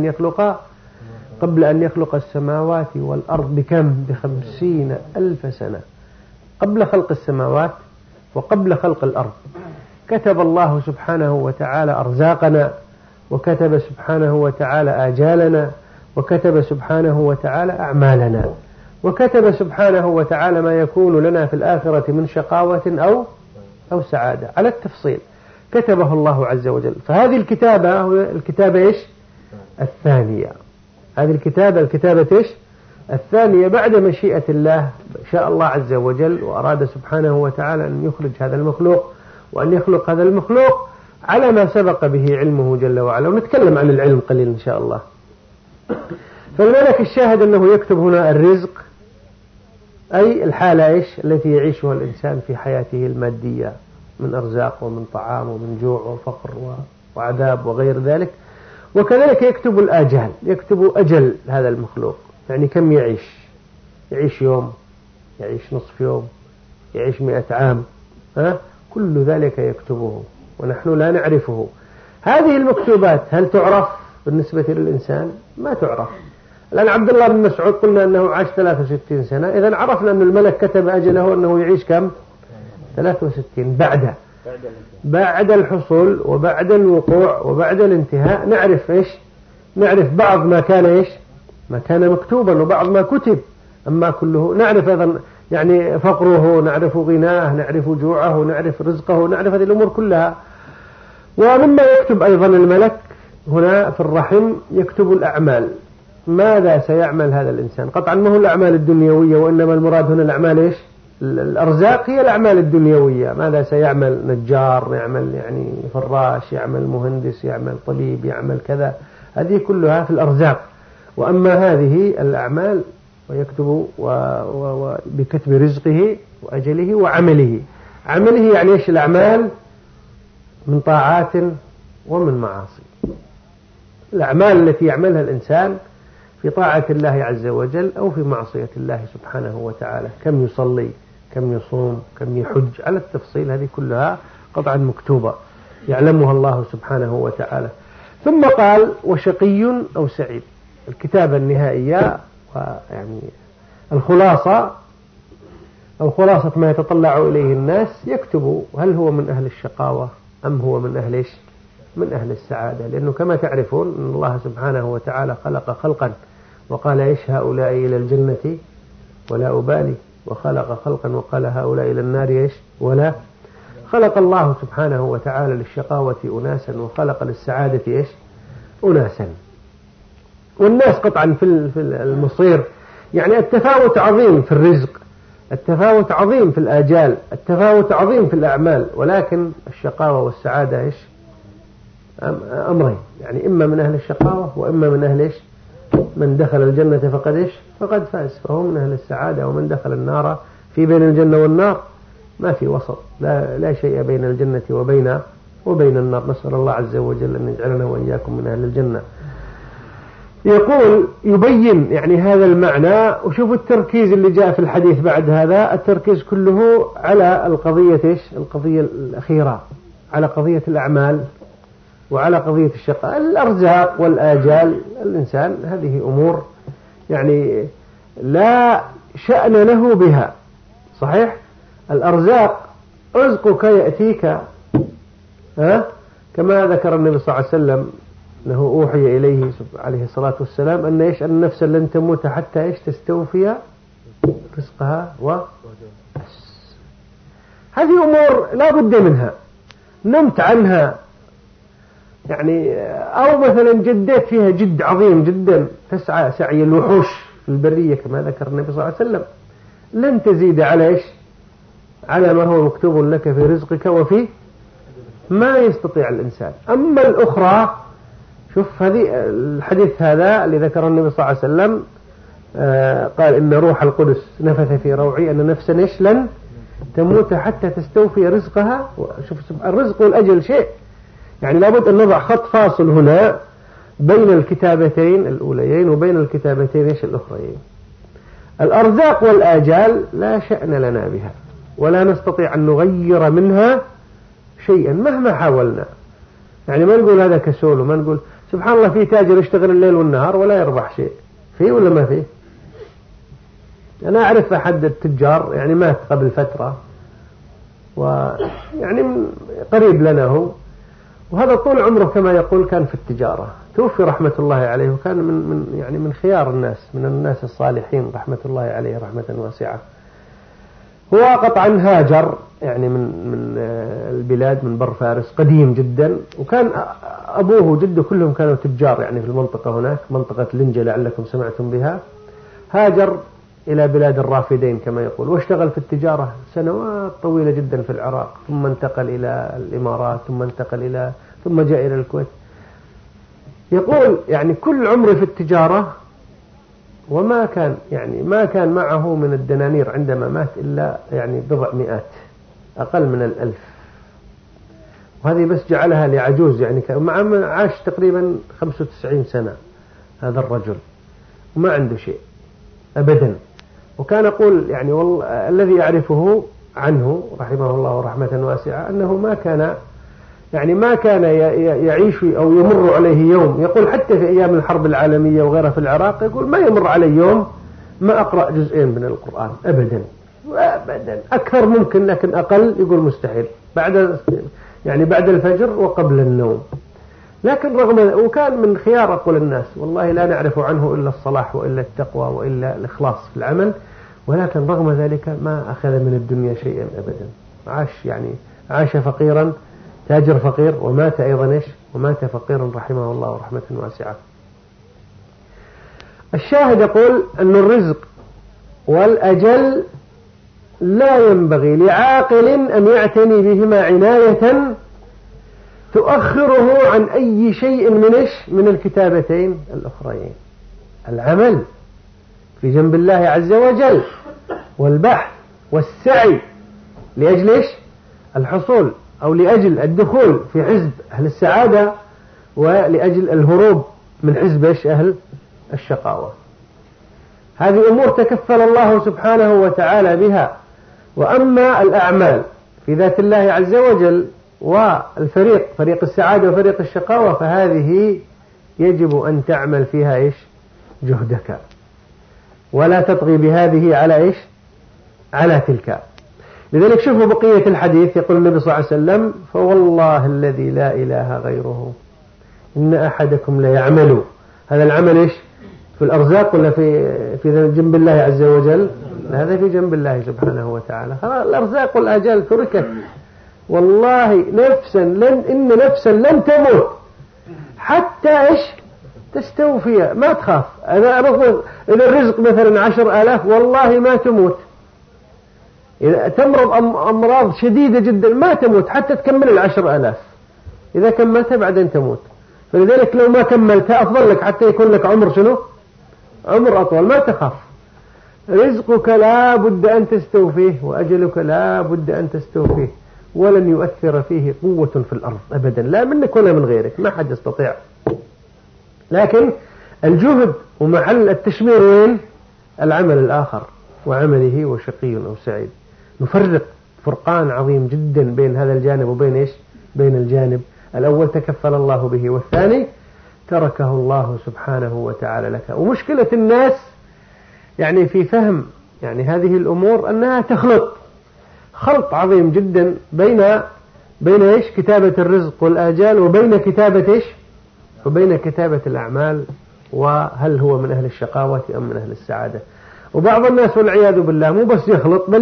قبل أن يخلق السماوات والأرض بكم؟ ب50,000 سنة، قبل خلق السماوات وقبل خلق الأرض. كتب الله سبحانه وتعالى أرزاقنا، وكتب سبحانه وتعالى آجالنا، وكتب سبحانه وتعالى أعمالنا، وكتب سبحانه وتعالى ما يكون لنا في الآخرة من شقاوة أو سعادة على التفصيل، كتبه الله عز وجل. فهذه الكتابة الكتابة الثانية، هذه الكتابة الثانية بعد مشيئة الله. شاء الله عز وجل وأراد سبحانه وتعالى أن يخرج هذا المخلوق وأن يخلق هذا المخلوق على ما سبق به علمه جل وعلا، ونتكلم عن العلم قليل إن شاء الله. فالملك الشاهد أنه يكتب هنا الرزق أي الحالة التي يعيشها الإنسان في حياته المادية من أرزاق ومن طعام ومن جوع وفقر وعذاب وغير ذلك. وكذلك يكتب الآجال، يكتب أجل هذا المخلوق، يعني كم يعيش يوم، يعيش نصف يوم، يعيش 100 عام، كل ذلك يكتبه ونحن لا نعرفه. هذه المكتوبات هل تعرف بالنسبة للإنسان؟ ما تعرف. الآن عبد الله بن مسعود قلنا أنه عاش 63 سنة، إذن عرفنا أن الملك كتب أجله أنه يعيش كم؟ 63. بعد الحصول وبعد الوقوع وبعد الانتهاء نعرف إيش؟ نعرف بعض ما كان إيش؟ ما كان مكتوبا وبعض ما كتب، أما كله نعرف أيضا يعني فقره، نعرف غناه، نعرف جوعه، نعرف رزقه، نعرف هذه الأمور كلها. ومما يكتب أيضا الملك هنا في الرحم يكتب الأعمال، ماذا سيعمل هذا الإنسان. قطعا ما هو الأعمال الدنيوية، وإنما المراد هنا الأعمال إيش؟ الأرزاق هي الأعمال الدنيوية. ماذا سيعمل؟ نجار، يعمل يعني فراش، يعمل مهندس، يعمل طبيب، يعمل كذا، هذه كلها في الأرزاق. وأما هذه الأعمال ويكتب بكتب رزقه وأجله وعمله. عمله يعني إيش؟ الأعمال من طاعات ومن معاصي، الأعمال التي يعملها الإنسان في طاعة الله عز وجل أو في معصية الله سبحانه وتعالى، كم يصلي، كم يصوم، كم يحج، على التفصيل، هذه كلها قطعا مكتوبة يعلمها الله سبحانه وتعالى. ثم قال وشقي أو سعيد. الكتابة النهائية يعني الخلاصة أو خلاصة ما يتطلع إليه الناس، يكتب هل هو من أهل الشقاوة أم هو من أهل إيش؟ من أهل السعادة. لأنه كما تعرفون أن الله سبحانه وتعالى خلق خلقا وقال إيش؟ هؤلاء إلى الجنة ولا أبالي، وخلق خلقا وقال هؤلاء إلى النار إيش؟ ولا. خلق الله سبحانه وتعالى للشقاوة أناسا وخلق للسعادة إيش؟ أناسا. والناس قطعا في المصير يعني التفاوت عظيم في الرزق، التفاوت عظيم في الآجال، التفاوت عظيم في الأعمال، ولكن الشقاوة والسعادة إيش؟ أمرين، يعني إما من أهل الشقاوة وإما من أهل إيش؟ من دخل الجنة فقد إيش؟ فقد فاز، فهو من أهل السعادة. ومن دخل النار في بين الجنة والنار ما في وسط، لا شيء بين الجنة وبين النار. نسأل الله عز وجل أن يجعلنا وإياكم من أهل الجنة. يقول يبين يعني هذا المعنى. وشوفوا التركيز اللي جاء في الحديث بعد هذا، التركيز كله على القضية إيش؟ القضية الأخيرة، على قضية الأعمال وعلى قضية الشقاء. الأرزاق والآجال الإنسان هذه أمور يعني لا شأن له بها، صحيح؟ الأرزاق رزقك يأتيك كما ذكر النبي صلى الله عليه وسلم أنه أوحي إليه عليه الصلاة والسلام أن إيش؟ أن النفس لن تموت حتى إيش؟ تستوفي رزقها هذه أمور لا بد منها. نمت عنها يعني، أو مثلا جديت فيها جد عظيم جدا، تسعى سعي الوحوش في البرية كما ذكر النبي صلى الله عليه وسلم، لن تزيد على إيش؟ على ما هو مكتوب لك في رزقك وفي ما يستطيع الإنسان. أما الأخرى، شوف هذه الحديث هذا اللي ذكر النبي صلى الله عليه وسلم، قال إن روح القدس نفث في روعي أن نفسا إيش؟ لن تموت حتى تستوفي رزقها. شوف الرزق والأجل شيء، يعني لابد أن نضع خط فاصل هنا بين الكتابتين الأوليين وبين الكتابتين إيش؟ الأخريين. الأرزاق والآجال لا شأن لنا بها ولا نستطيع أن نغير منها شيئا مهما حاولنا. يعني ما نقول هذا كسول، وما نقول سبحان الله في تاجر يشتغل الليل والنهار ولا يربح شيء، فيه ولا ما فيه؟ أنا أعرف أحد التجار يعني مات قبل فترة، ويعني قريب لنا هو، وهذا طول عمره كما يقول كان في التجارة، توفي رحمة الله عليه، وكان من خيار الناس، من الناس الصالحين رحمة الله عليه رحمة واسعة. هو قطعا هاجر يعني من البلاد، من بر فارس قديم جدا، وكان أبوه وجده كلهم كانوا تجار يعني في المنطقة هناك، منطقة لنجة لعلكم سمعتم بها. هاجر إلى بلاد الرافدين كما يقول، واشتغل في التجارة سنوات طويلة جدا في العراق، ثم انتقل إلى الإمارات، ثم جاء إلى الكويت. يقول يعني كل عمري في التجارة، وما كان يعني ما كان معه من الدنانير عندما مات إلا يعني بضع مئات، أقل من 1000. وهذه بس جعلها لعجوز يعني، عاش تقريبا 95 سنة هذا الرجل وما عنده شيء أبدا. وكان يقول يعني الذي يعرفه عنه رحمه الله رحمة واسعة أنه ما كان يعيش أو يمر عليه يوم، يقول حتى في أيام الحرب العالمية وغيرها في العراق يقول ما يمر علي يوم ما أقرأ جزئين من القرآن أبدا، أكثر ممكن لكن أقل يقول مستحيل، بعد الفجر وقبل النوم. لكن رغم وكان من خيار أقول الناس والله لا نعرف عنه إلا الصلاح وإلا التقوى وإلا الإخلاص في العمل، ولكن رغم ذلك ما أخذ من الدنيا شيئا أبدا، عاش فقيرا تاجر فقير ومات أيضا ومات فقيرا رحمه الله رحمة واسعة. الشاهد يقول أن الرزق والأجل لا ينبغي لعاقل أن يعتني بهما عناية تؤخره عن أي شيء من الكتابتين الأخرين، العمل في جنب الله عز وجل والبحث والسعي لأجل الحصول أو لأجل الدخول في حزب أهل السعادة ولأجل الهروب من حزب أهل الشقاوة. هذه أمور تكفل الله سبحانه وتعالى بها. وأما الأعمال في ذات الله عز وجل فريق السعادة وفريق الشقاوة فهذه يجب أن تعمل فيها جهدك ولا تطغي بهذه على تلك. لذلك شوفوا بقية الحديث، يقول النبي صلى الله عليه وسلم فوالله الذي لا إله غيره إن أحدكم ليعمل، هذا العمل في الأرزاق ولا في جنب الله عز وجل؟ هذا في جنب الله سبحانه وتعالى. الأرزاق والآجال تركت، والله إن نفسا لن تموت حتى تستوفي، ما تخاف. إذا الرزق مثلا 10,000 والله ما تموت، إذا تمرض أمراض شديدة جدا ما تموت حتى تكمل 10,000، إذا كملتها بعدين تموت. فلذلك لو ما كملتها أفضل لك حتى يكون لك عمر أطول، ما تخاف. رزقك لا بد أن تستوفيه وأجلك لا بد أن تستوفيه، ولن يؤثر فيه قوة في الأرض أبدا، لا منك ولا من غيرك، ما حد يستطيع. لكن الجهد ومحل التشمير وين؟ العمل الآخر، وعمله وشقي أو سعيد. نفرق فرقان عظيم جدا بين هذا الجانب وبين بين الجانب الأول تكفل الله به، والثاني تركه الله سبحانه وتعالى لك. ومشكلة الناس في فهم هذه الأمور أنها خلط عظيم جدا بين كتابة الرزق والآجال وبين كتابة الأعمال، وهل هو من أهل الشقاوة أم من أهل السعادة. وبعض الناس والعياذ بالله مو بس يخلط بل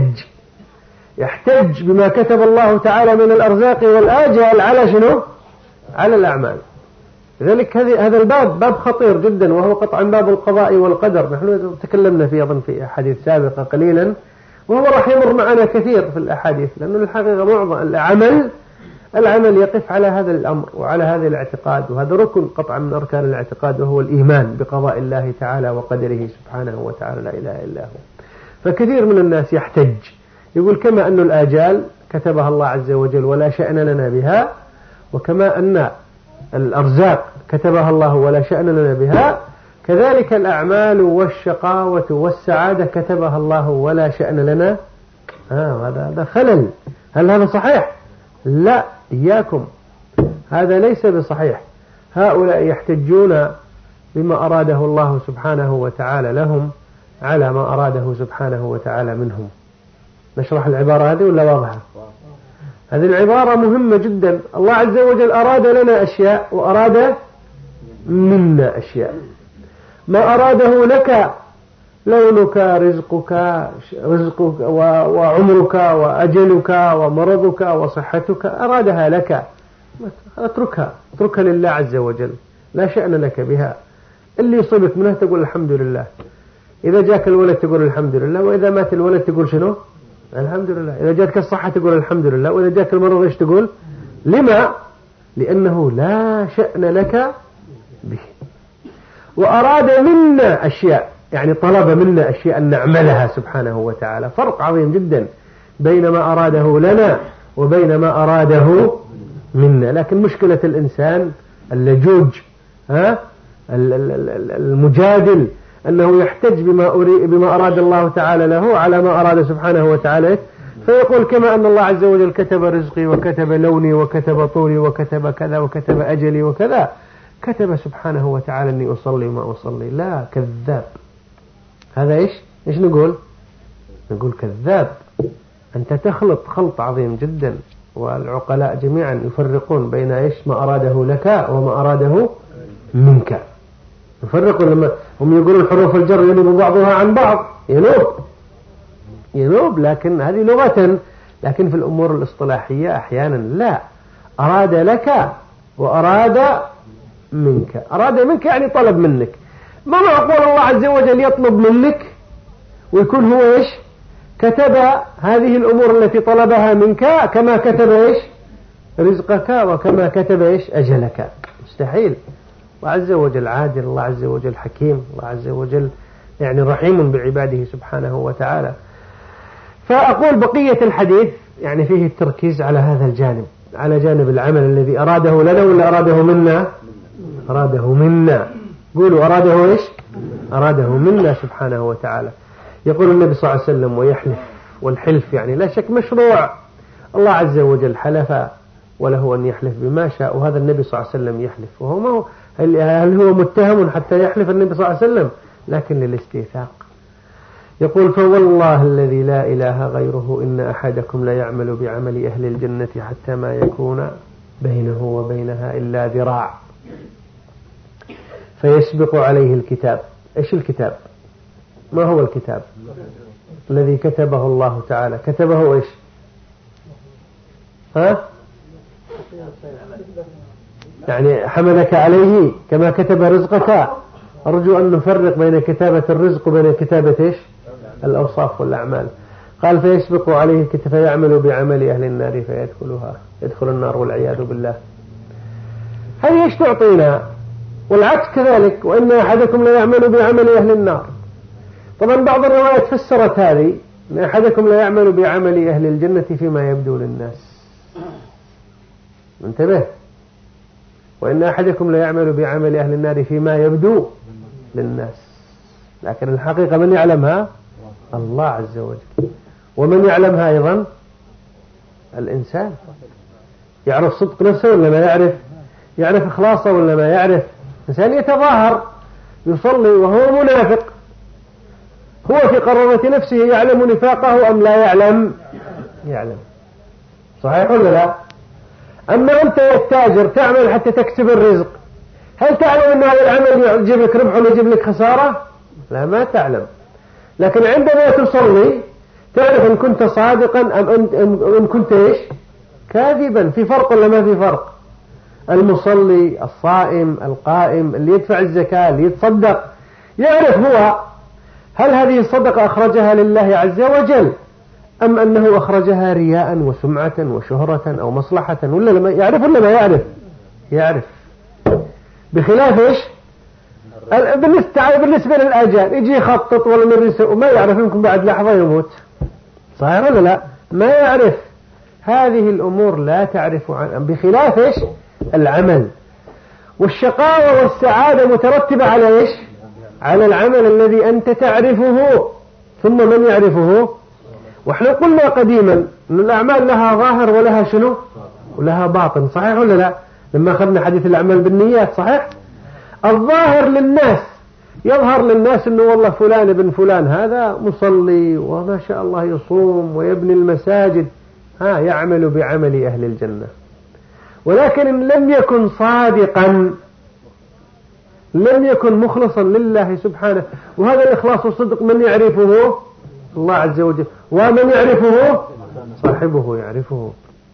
يحتج بما كتب الله تعالى من الأرزاق والآجال على الأعمال. لذلك هذا الباب باب خطير جدا، وهو قطعا باب القضاء والقدر. نحن تكلمنا فيه أظن في أحاديث سابقة قليلا، وهو راح يمر معنا كثير في الأحاديث، لأنه الحقيقة معظم العمل يقف على هذا الأمر وعلى هذا الاعتقاد، وهذا ركن قطعا من أركان الاعتقاد، وهو الإيمان بقضاء الله تعالى وقدره سبحانه وتعالى لا إله إلا هو. فكثير من الناس يحتج يقول كما أن الآجال كتبها الله عز وجل ولا شأن لنا بها، وكما أن الأرزاق كتبها الله ولا شأن لنا بها، كذلك الأعمال والشقاوة والسعادة كتبها الله ولا شأن لنا. هذا خلل. هل هذا صحيح؟ لا، إياكم، هذا ليس بصحيح. هؤلاء يحتجون بما أراده الله سبحانه وتعالى لهم على ما أراده سبحانه وتعالى منهم. نشرح العبارة هذه ولا واضحة؟ هذه العبارة مهمة جدا. الله عز وجل أراد لنا أشياء وأراد منا أشياء. ما أراده لك لونك رزقك وعمرك وأجلك ومرضك وصحتك، أرادها لك، اتركها لله عز وجل، لا شأن لك بها. اللي يصيبك منها تقول الحمد لله، إذا جاك الولد تقول الحمد لله، وإذا مات الولد تقول شنو؟ الحمد لله. إذا جاتك الصحة تقول الحمد لله، وإذا جاك المرض إيش تقول؟ لما؟ لأنه لا شأن لك به. وأراد منا أشياء، طلب منا أشياء أن نعملها سبحانه وتعالى. فرق عظيم جدا بين ما أراده لنا وبين ما أراده منا. لكن مشكلة الإنسان اللجوج، المجادل أنه يحتج بما أراد الله تعالى له على ما أراد سبحانه وتعالى، فيقول كما أن الله عز وجل كتب رزقي وكتب لوني وكتب طولي وكتب كذا وكتب أجلي وكذا، كتب سبحانه وتعالى أني أصلي وما أصلي. لا، كذاب. هذا إيش نقول كذاب. أنت تخلط خلط عظيم جدا، والعقلاء جميعا يفرقون بين ما أراده لك وما أراده منك. يفرقون لما هم يقولون حروف الجر ينوب بعضها عن بعض، ينوب، لكن هذه لغة. لكن في الأمور الاصطلاحية أحيانا لا، أراد لك وأراد منك. أراد منك يعني طلب منك. ما معقول الله عز وجل يطلب منك ويكون هو كتب هذه الأمور التي طلبها منك كما كتب رزقك وكما كتب أجلك. مستحيل. الله عز وجل عادل، الله عز وجل حكيم، الله عز وجل يعني رحيم بعباده سبحانه وتعالى. فأقول بقية الحديث يعني فيه التركيز على هذا الجانب، على جانب العمل الذي أراده لنا ولا أراده منا. أراده منا. قولوا أراده أراده منا سبحانه وتعالى. يقول النبي صلى الله عليه وسلم ويحلف، والحلف يعني لا شك مشروع. الله عز وجل حلف وله أن يحلف بما شاء، وهذا النبي صلى الله عليه وسلم يحلف، وهو ما هل هو متهم حتى يحلف النبي صلى الله عليه وسلم؟ لكن للاستيثاق. يقول فوالله الذي لا إله غيره إن أحدكم لا يعمل بعمل أهل الجنة حتى ما يكون بينه وبينها إلا ذراع فيسبق عليه الكتاب. إيش الكتاب؟ ما هو الكتاب الذي كتبه الله تعالى؟ كتبه يعني حملك عليه كما كتب رزقك. أرجو أن نفرق بين كتابة الرزق وبين كتابة الأوصاف والأعمال. قال فيسبق عليه الكتاب فيعمل بعمل أهل النار يدخل النار والعياذ بالله. هذه تعطينا، والعكس كذلك وإن أحدكم لا يعمل بعمل أهل النار. طبعا بعض الروايات فسرت هذه إن أحدكم لا يعمل بعمل أهل الجنة فيما يبدو للناس. انتبه، وإن أحدكم لا يعمل بعمل أهل النار فيما يبدو للناس، لكن الحقيقة من يعلمها؟ الله عز وجل. ومن يعلمها أيضا؟ الإنسان. يعرف صدق نفسه ولا ما يعرف؟ يعرف إخلاصه ولا ما يعرف؟ إنسان يتظاهر يصلي وهو منافق، هو في قرارة نفسه يعلم نفاقه أم لا يعلم؟ يعلم. صحيح ولا لا؟ أما أنت يا التاجر تعمل حتى تكسب الرزق، هل تعلم أن هذا العمل يجيب لك ربح ولا يجيب لك خسارة؟ لا، ما تعلم. لكن عندما تصلي تعرف إن كنت صادقا أم إن كنت كاذبا. في فرق ولا ما في فرق؟ المصلي، الصائم، القائم، اللي يدفع الزكاة، اللي يتصدق، يعرف هو هل هذه الصدقة أخرجها لله عز وجل أم أنه أخرجها رياء وسمعة وشهرة أو مصلحة، ولا ما يعرف ولا ما يعرف؟ يعرف. بخلاف بالنسبة للآجال يجي يخطط ولا يدرس وما يعرف، يمكن بعد لحظة يموت. صحيح ولا لا؟ ما يعرف. هذه الأمور لا تعرف عنها. بخلاف العمل. والشقاوة والسعادة مترتبة على على العمل الذي أنت تعرفه. ثم من يعرفه؟ وإحنا قلنا قديما أن الأعمال لها ظاهر ولها شنو؟ ولها باطن. صحيح ولا لا؟ لما أخذنا حديث الأعمال بالنيات. صحيح؟ الظاهر للناس يظهر للناس أنه والله فلان ابن فلان هذا مصلي وما شاء الله يصوم ويبني المساجد، يعمل بعمل أهل الجنة. ولكن إن لم يكن صادقا، لم يكن مخلصا لله سبحانه، وهذا الإخلاص والصدق من يعرفه؟ الله عز وجل. ومن يعرفه؟ صاحبه يعرفه.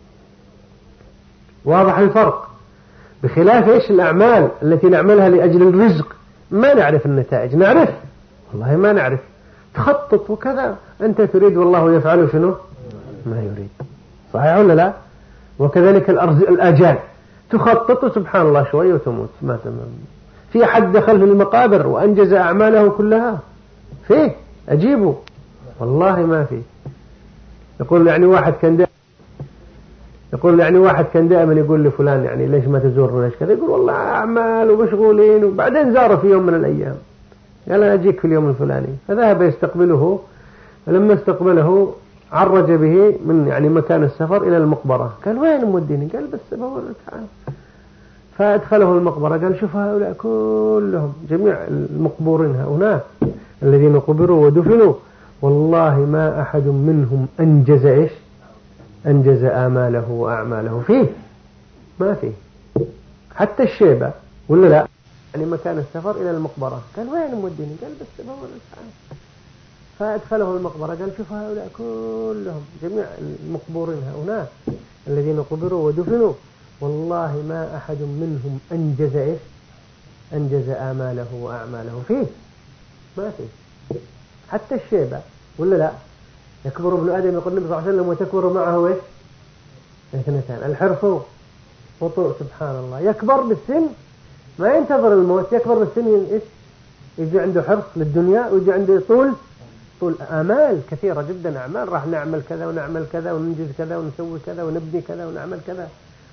واضح الفرق. بخلاف الأعمال التي نعملها لأجل الرزق ما نعرف النتائج. نعرف؟ والله ما نعرف. تخطط وكذا، أنت تريد والله يفعل شنو؟ ما يريد. صحيح ولا لا؟ وكذلك الآجال تخطط سبحان الله شوي وتموت. ما تمام. في أحد دخل في المقابر وأنجز أعماله كلها؟ فيه؟ أجيبه؟ والله ما فيه. يقول يعني واحد كان دائما يقول لفلان يعني ليش ما تزورنا ليش كذا، يقول والله أعمال ومشغولين، وبعدين زاره في يوم من الأيام قال أنا أجيك في اليوم الفلاني. فذهب يستقبله، فلما استقبله عرج به من يعني مكان السفر إلى المقبرة. قال وين موديني؟ قال بس بقول تعال. فأدخله المقبرة. قال شوف هؤلاء كلهم جميع المقبورين هنا الذين قبروا ودفنوا والله ما أحد منهم أنجز إيش؟ أنجز آماله وأعماله فيه، ما فيه حتى الشيبة ولا لا، يعني مكان السفر إلى المقبرة. قال وين موديني؟ قال بس بقول تعال. فأدخله المقبرة. قال شوف هؤلاء كلهم جميع المقبورين هنا الذين قبروا ودفنوا والله ما أحد منهم أنجز إيش؟ أنجز آماله وأعماله فيه، ما فيه حتى الشيبة ولا لا. يكبر ابن آدم يقول النبي صلى الله عليه وسلم وتكبر معه إيش؟ اثنتان، الحرص وطوع. سبحان الله، يكبر بالسن ما ينتظر الموت، يكبر بالسن إيش؟ يجي عنده حرص للدنيا ويجي عنده طول آمال كثيرة جدا، أعمال راح نعمل كذا ونعمل كذا وننجز كذا ونسوي كذا ونبني كذا ونعمل كذا.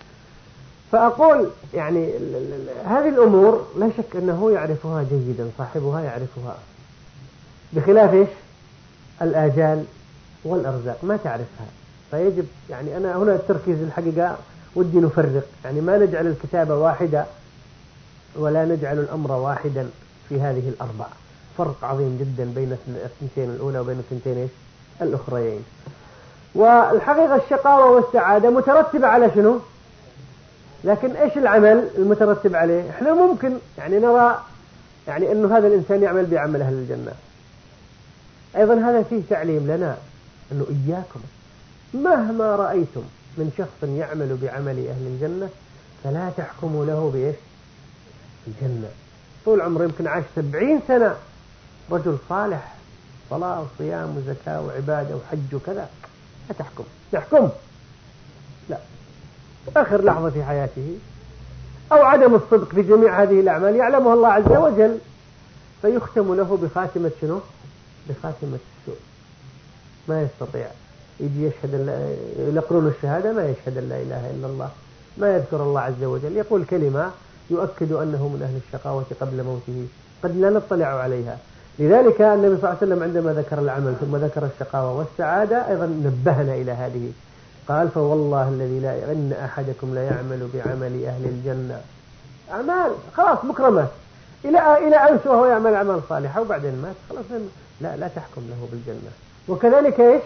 فأقول يعني هذه الأمور لا شك أنه يعرفها جيدا، صاحبها يعرفها، بخلاف إيش؟ الآجال والأرزاق ما تعرفها. فيجب يعني أنا هنا التركيز الحقيقة ودي نفرق، يعني ما نجعل الكتابة واحدة ولا نجعل الأمر واحدا في هذه الأربع. فرق عظيم جدا بين الثنتين الأولى وبين الثنتين إيش؟ الأخريين. والحقيقة الشقاوة والسعادة مترتبة على شنو؟ لكن إيش العمل المترتب عليه؟ إحنا ممكن يعني نرى يعني أنه هذا الإنسان يعمل بعمل أهل الجنة. أيضا هذا فيه تعليم لنا أنه إياكم مهما رأيتم من شخص يعمل بعمل أهل الجنة فلا تحكموا له بإيش؟ الجنة. طول عمره يمكن عاش 70 سنة رجل صالح، صلاة وصيام وزكاة وعبادة وحج وكذا، لا تحكم لا، آخر لحظة في حياته أو عدم الصدق في جميع هذه الأعمال يعلمها الله عز وجل، فيختم له بخاتمة شنو؟ بخاتمة السوء. ما يستطيع يجي يشهد يقولون الشهادة ما يشهد لا إله إلا الله، ما يذكر الله عز وجل، يقول كلمة يؤكد أنه من أهل الشقاوة قبل موته قد لا نطلع عليها. لذلك النبي صلى الله عليه وسلم عندما ذكر العمل ثم ذكر الشقاوة والسعادة أيضا نبهنا إلى هذه. قال فوالله الذي لا إن أحدكم لا يعمل بعمل أهل الجنة، أعمال خلاص مكرمات إلى أنس وهو يعمل أعمال صالحة وبعدين مات خلاص، لا تحكم له بالجنة. وكذلك إيش؟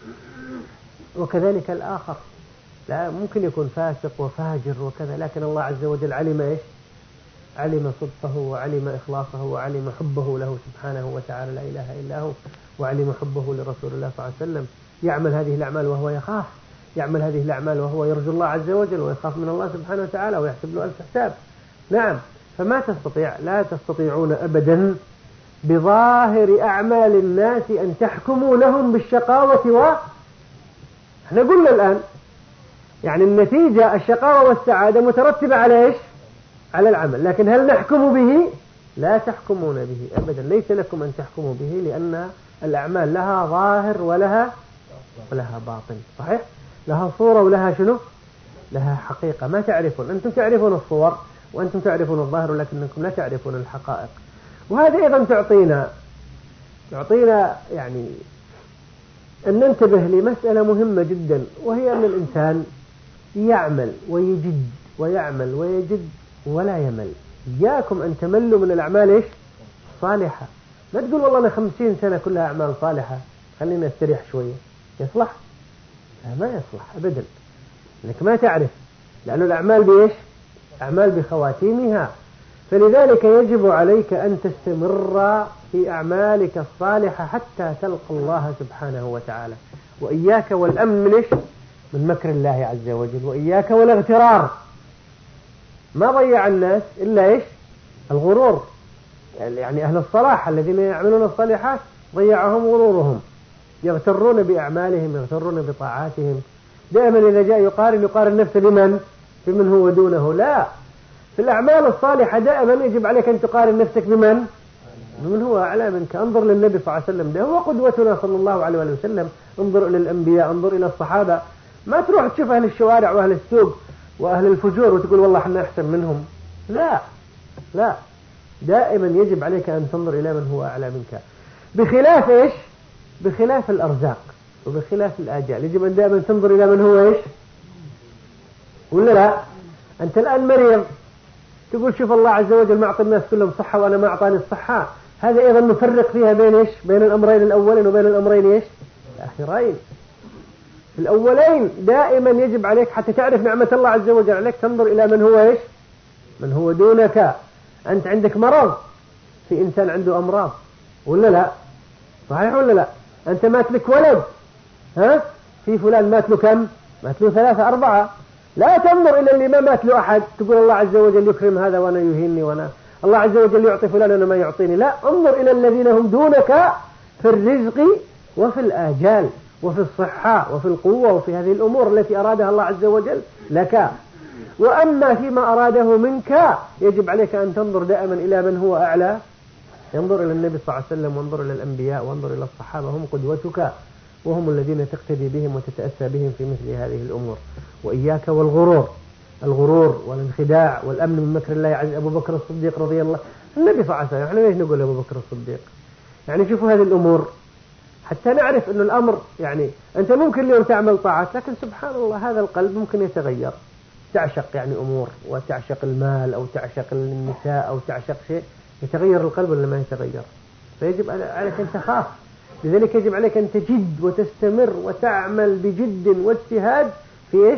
وكذلك الآخر لا ممكن يكون فاسق وفاجر وكذا، لكن الله عز وجل علم إيش؟ علم صدقه وعلم إخلاصه وعلم حبه له سبحانه وتعالى لا إله إلا هو، وعلم حبه لرسول الله صلى الله عليه وسلم. يعمل هذه الأعمال وهو يخاف، يعمل هذه الأعمال وهو يرجو الله عز وجل ويخاف من الله سبحانه وتعالى ويحسب له ألف حساب. نعم، فما لا تستطيعون أبدا بظاهر أعمال الناس أن تحكموا لهم بالشقاوة احنا قلنا الآن يعني النتيجة الشقاوة والسعادة مترتبة على إيش؟ على العمل، لكن هل نحكم به؟ لا تحكمون به أبدا، ليس لكم أن تحكموا به، لأن الأعمال لها ظاهر ولها باطن، صحيح؟ لها صورة ولها شنو؟ لها حقيقة. ما تعرفون، أنتم تعرفون الصور وأنتم تعرفون الظاهر ولكنكم لا تعرفون الحقائق. وهذا أيضا تعطينا يعني أن ننتبه لمسألة مهمة جدا، وهي أن الإنسان يعمل ويجد ويعمل ويجد ولا يمل. إياكم أن تملوا من الأعمال إيش؟ صالحة. لا تقول والله أنا 50 سنة كلها أعمال صالحة خلينا استريح شوية، يصلح؟ ما يصلح أبدا، لأنك ما تعرف، لأن الأعمال بإيش؟ أعمال بخواتيمها. فلذلك يجب عليك أن تستمر في أعمالك الصالحة حتى تلقى الله سبحانه وتعالى. وإياك والأمن من إيش؟ من مكر الله عز وجل، وإياك والاغترار. ما ضيع الناس إلا إيش؟ الغرور. يعني أهل الصلاح الذين يعملون الصالحات ضيعهم غرورهم، يغترون بأعمالهم، يغترون بطاعاتهم. دائما إذا جاء يقارن نفسه بمن هو دونه. لا، في الأعمال الصالحة دائما يجب عليك أن تقارن نفسك بمن هو أعلى منك. انظر للنبي صلى الله عليه وسلم، ده هو قدوتنا صلى الله عليه وسلم. انظر إلى الأنبياء، انظر إلى الصحابة. ما تروح تشوف أهل الشوارع وأهل السوق وأهل الفجور وتقول والله احنا أحسن منهم. لا، دائما يجب عليك أن تنظر إلى من هو أعلى منك، بخلاف إيش؟ بخلاف الأرزاق وبخلاف الآجال. يجب أن دائما تنظر إلى من هو إيش؟ ولا لا؟ أنت الآن مريض، تقول شوف الله عز وجل ما أعطى الناس كلهم صحة وأنا ما أعطاني الصحة، هذا أيضا نفرق فيها بين إيش؟ بين الأمرين الأولين وبين الأمرين إيش؟ الآخرين. الأولين دائما يجب عليك حتى تعرف نعمة الله عز وجل عليك تنظر إلى من هو إيش؟ من هو دونك. أنت عندك مرض، في إنسان عنده أمراض ولا لا؟ صحيح ولا لا؟ أنت مات لك ولد، ها؟ في فلان مات له كم؟ مات له 3 4. لا تنظر إلى اللي ما مات له أحد تقول الله عز وجل يكرم هذا وأنا يهيني، وأنا الله عز وجل يعطي فلان وأنا ما يعطيني. لا، انظر إلى الذين هم دونك في الرزق وفي الآجال وفي الصحة وفي القوة وفي هذه الأمور التي أرادها الله عز وجل لك. وأما فيما أراده منك يجب عليك أن تنظر دائما إلى من هو أعلى. ينظر إلى النبي صلى الله عليه وسلم، وانظر إلى الأنبياء، وانظر إلى الصحابة، هم قدوتك وهم الذين تقتدي بهم وتتأسى بهم في مثل هذه الأمور. وإياك والغرور، الغرور والانخداع والأمن من مكر الله عز. أبو بكر الصديق رضي الله، النبي صلى الله عليه وسلم، احنا ليش نقول أبو بكر الصديق؟ يعني شوفوا هذه الأمور حتى نعرف أن الأمر، يعني أنت ممكن اليوم تعمل طاعات، لكن سبحان الله هذا القلب ممكن يتغير، تعشق يعني أمور وتعشق المال أو تعشق النساء أو تعشق شيء، يتغير القلب ولا ما يتغير؟ فيجب عليك أن تخاف. لذلك يجب عليك أن تجد وتستمر وتعمل بجد واجتهاد في إيش؟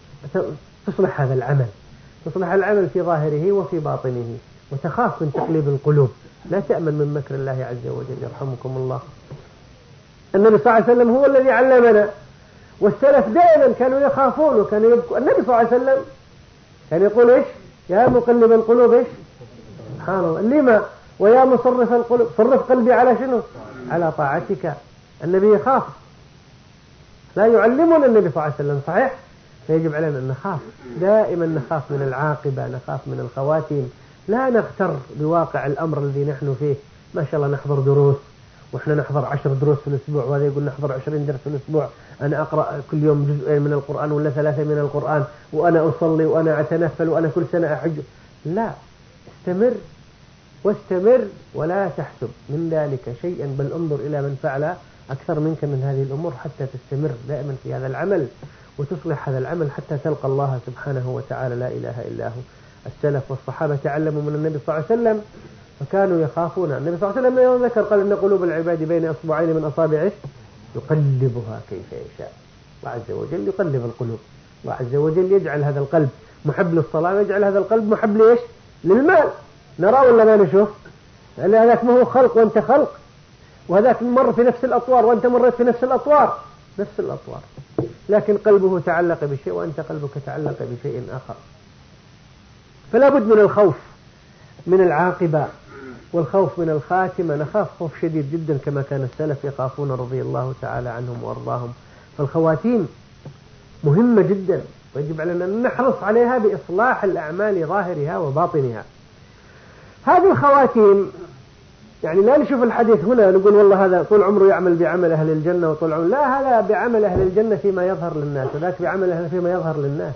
تصلح هذا العمل، تصلح العمل في ظاهره وفي باطنه، وتخاف من تقليب القلوب، لا تأمن من مكر الله عز وجل. يرحمكم الله. النبي صلى الله عليه وسلم هو الذي علمنا، والسلف دائما كانوا يخافون وكانوا يبكون. النبي صلى الله عليه وسلم كان يقول إيش؟ يا مقلب القلوب إيش؟ سبحان الله، لما؟ ويا مصرف القلوب صرف قلبي على شنو؟ على طاعتك. النبي يخاف، لا يعلمنا النبي صلى الله عليه وسلم، صحيح؟ فيجب علينا أن نخاف دائما، نخاف من العاقبة، نخاف من الخواتيم، لا نغتر بواقع الأمر الذي نحن فيه. ما شاء الله نحضر دروس، وإحنا نحضر 10 دروس في الأسبوع، وهذا يقول نحضر 20 درس في الأسبوع، أنا أقرأ كل يوم جزءين من القرآن ولا 3 من القرآن، وأنا أصلي وأنا أتنفل وأنا كل سنة أحج. لا، استمر واستمر ولا تحسب من ذلك شيئا، بل انظر إلى من فعل أكثر منك من هذه الأمور حتى تستمر دائما في هذا العمل وتصلح هذا العمل حتى تلقى الله سبحانه وتعالى لا إله إلا هو. السلف والصحابة تعلموا من النبي صلى الله عليه وسلم فكانوا يخافون. النبي صلى الله عليه وسلم يوم ذكر قال إن قلوب العباد بين أصبعين من أصابعه يقلبها كيف يشاء. الله عز وجل يقلب القلوب، الله عز وجل يجعل هذا القلب محب للصلاة ويجعل هذا القلب محب ليش؟ للمال. نرى ولا ما نشوف؟ لأن هذاك ما هو خلق وأنت خلق، وهذاك مر في نفس الأطوار وأنت مرت في نفس الأطوار، نفس الأطوار، لكن قلبه تعلق بشيء وأنت قلبك تعلق بشيء آخر. فلا بد من الخوف من العاقبة والخوف من الخاتمة. نخاف خوف شديد جدا كما كان السلف يخافون رضي الله تعالى عنهم وأرضاهم. فالخواتيم مهمة جدا ويجب علينا أن نحرص عليها بإصلاح الأعمال ظاهرها وباطنها. هذه الخواتيم يعني لا نشوف الحديث هنا نقول والله هذا طول عمره يعمل بعمل أهل الجنة وطول عمره، لا، هذا بعمل أهل الجنة فيما يظهر للناس، وذاك بعمل أهل فيما يظهر للناس.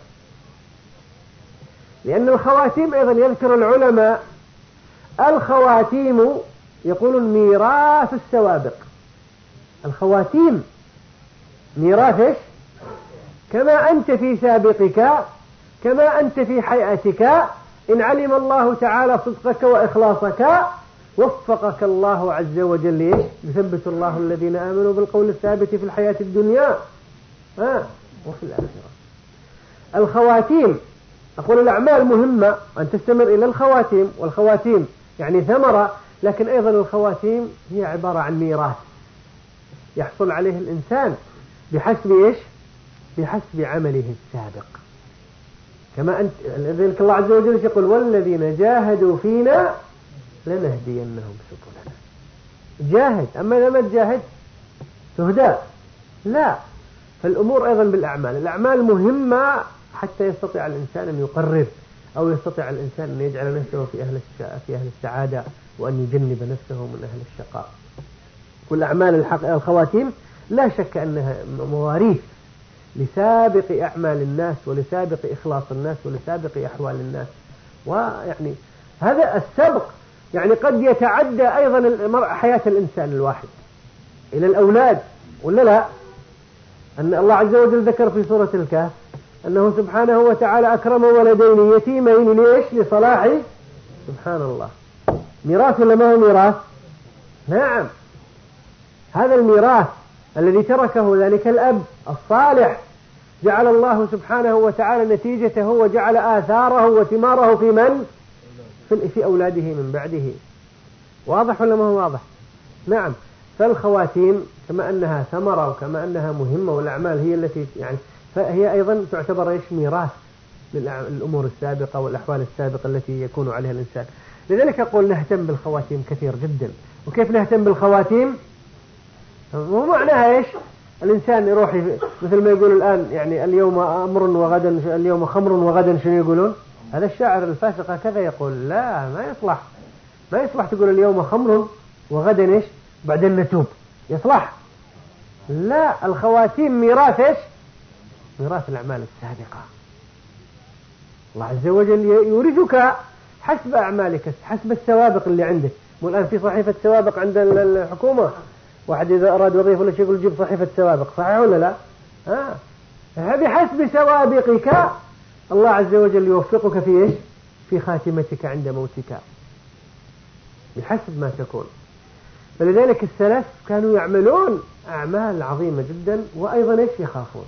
لأن الخواتيم أيضا يذكر العلماء الخواتيم يقولون ميراث السوابق. الخواتيم ميراث إيش؟ كما أنت في سابقك كما أنت في حياتك، إن علم الله تعالى صدقك وإخلاصك وفقك الله عز وجل. يثبت الله الذين آمنوا بالقول الثابت في الحياة الدنيا وفي الآخرة. الخواتيم، أقول الأعمال مهمة أن تستمر إلى الخواتيم، والخواتيم يعني ثمرة، لكن أيضا الخواتيم هي عبارة عن ميراث يحصل عليه الإنسان بحسب إيش؟ بحسب عمله السابق. كما أنت ذلك الله عز وجل يقول والذين جاهدوا فينا لنهدينهم سبلنا. جاهد، أما إذا ما تجاهد تهدى، لا. فالأمور أيضا بالأعمال، الأعمال مهمة حتى يستطيع الإنسان أن يقرر أو يستطيع الإنسان أن يجعل نفسه في أهل السعادة وأن يجنب نفسه من أهل الشقاء. كل أعمال الخواتيم لا شك أنها مواريث لسابق أعمال الناس ولسابق إخلاص الناس ولسابق أحوال الناس. ويعني هذا السبق يعني قد يتعدى أيضا حياة الإنسان الواحد إلى الأولاد، ولا لا؟ أن الله عز وجل ذكر في سورة الكهف أنه سبحانه وتعالى أكرم ولدين يتيمين ليش؟ لصلاح، سبحان الله، ميراث ولا ما هو ميراث؟ نعم، هذا الميراث الذي تركه ذلك الأب الصالح جعل الله سبحانه وتعالى نتيجته وجعل آثاره وثماره في من؟ في أولاده من بعده. واضح ولا ما هو واضح؟ نعم. فالخواتيم كما أنها ثمرة وكما أنها مهمة، والأعمال هي التي يعني فهي أيضا تعتبر إيش؟ ميراث للأمور السابقة والأحوال السابقة التي يكون عليها الإنسان. لذلك أقول نهتم بالخواتيم كثير جدا. وكيف نهتم بالخواتيم؟ مو معناها إيش؟ الإنسان يروح مثل ما يقول الآن يعني اليوم أمر وغدا، اليوم خمر وغدا شنو يقولون؟ هذا الشاعر الفاسق هكذا يقول. لا، ما يصلح تقول اليوم خمر وغدا إيش؟ بعدين نتوب. يصلح؟ لا، الخواتيم ميراث إيش؟ ميراث الأعمال السابقة. الله عز وجل يورثك حسب أعمالك، حسب السوابق اللي عندك. والآن في صحيفة سوابق عند الحكومة، واحد إذا أراد وظيفة ولا شيء يقول جيب صحيفة سوابق، صحيح ولا لا؟ بحسب سوابقك الله عز وجل يوفقك في إيش؟ في خاتمتك عند موتك، بحسب ما تكون. فلذلك السلف كانوا يعملون أعمال عظيمة جدا، وأيضا إيش؟ يخافون.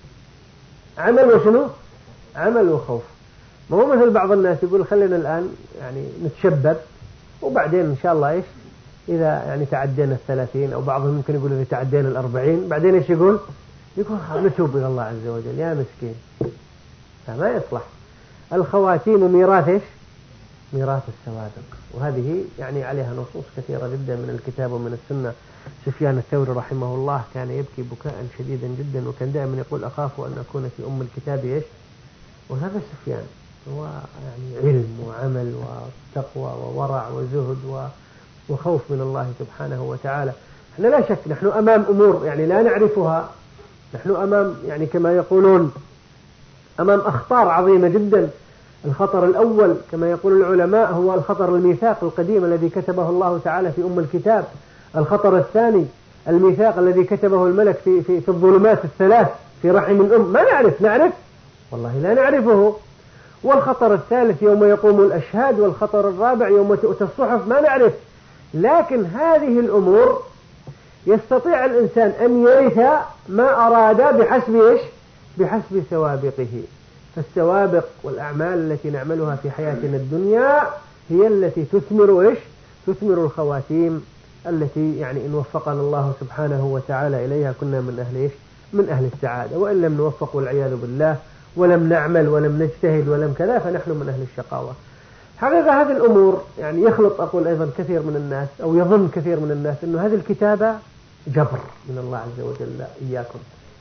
عمل وشنو؟ عمل وخوف. ما هو مثل بعض الناس يقول خلينا الآن يعني نتشبب وبعدين إن شاء الله إيش إذا يعني تعدينا 30، أو بعضهم ممكن يقول إذا تعدينا 40 بعدين إيش يقول نتوب إلى الله عز وجل. يا مسكين، فما يصلح. الخواتيم ميراث إيش؟ ميراث السوابق. وهذه يعني عليها نصوص كثيرة جدا من الكتاب ومن السنة. سفيان الثوري رحمه الله كان يبكي بكاء شديدا جدا، وكان دائما يقول أخاف أن أكون في أم الكتاب إيش؟ وهذا سفيان هو يعني علم وعمل وتقوى وورع وزهد وخوف من الله سبحانه وتعالى. احنا لا شك نحن أمام أمور يعني لا نعرفها، نحن أمام يعني كما يقولون أمام أخطار عظيمة جدا. الخطر الأول كما يقول العلماء هو الخطر الميثاق القديم الذي كتبه الله تعالى في أم الكتاب. الخطر الثاني الميثاق الذي كتبه الملك في الظلمات الثلاث في رحم الأم. ما نعرف والله لا نعرفه. والخطر الثالث يوم يقوم الأشهاد. والخطر الرابع يوم تؤتى الصحف. ما نعرف، لكن هذه الأمور يستطيع الإنسان أن يرث ما أراد بحسب إيش؟ بحسب سوابقه. فالسوابق والأعمال التي نعملها في حياتنا الدنيا هي التي تثمر إيش؟ تثمر الخواتيم التي يعني إن وفقنا الله سبحانه وتعالى إليها كنا من أهل إيش؟ من أهل السعادة. وإن لم نوفق والعياذ بالله ولم نعمل ولم نجتهد ولم كذا فنحن من أهل الشقاوة. حقيقة هذه الأمور يعني يخلط أقول أيضا كثير من الناس أو يظن كثير من الناس أنه هذه الكتابة جبر من الله عز وجل. لا، إياكم.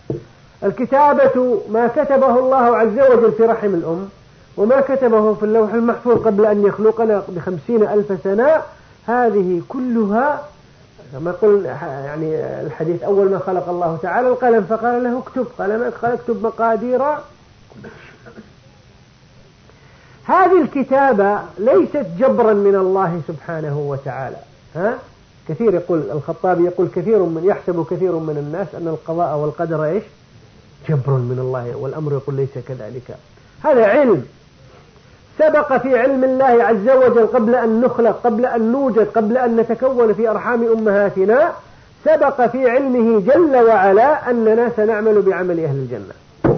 الكتابة ما كتبه الله عز وجل في رحم الأم، وما كتبه في اللوح المحفوظ قبل أن يخلقنا ب50,000 سنة، هذه كلها كما يقول يعني الحديث أول ما خلق الله تعالى القلم فقال له اكتب، قال اكتب مقادير. هذه الكتابة ليست جبرا من الله سبحانه وتعالى. كثير يقول الخطابي يقول يحسب كثير من الناس أن القضاء والقدر إيش؟ جبر من الله، والأمر يقول ليس كذلك. هذا علم سبق في علم الله عز وجل قبل أن نخلق، قبل أن نوجد، قبل أن نتكون في أرحام أمهاتنا. سبق في علمه جل وعلا أننا سنعمل بعمل أهل الجنة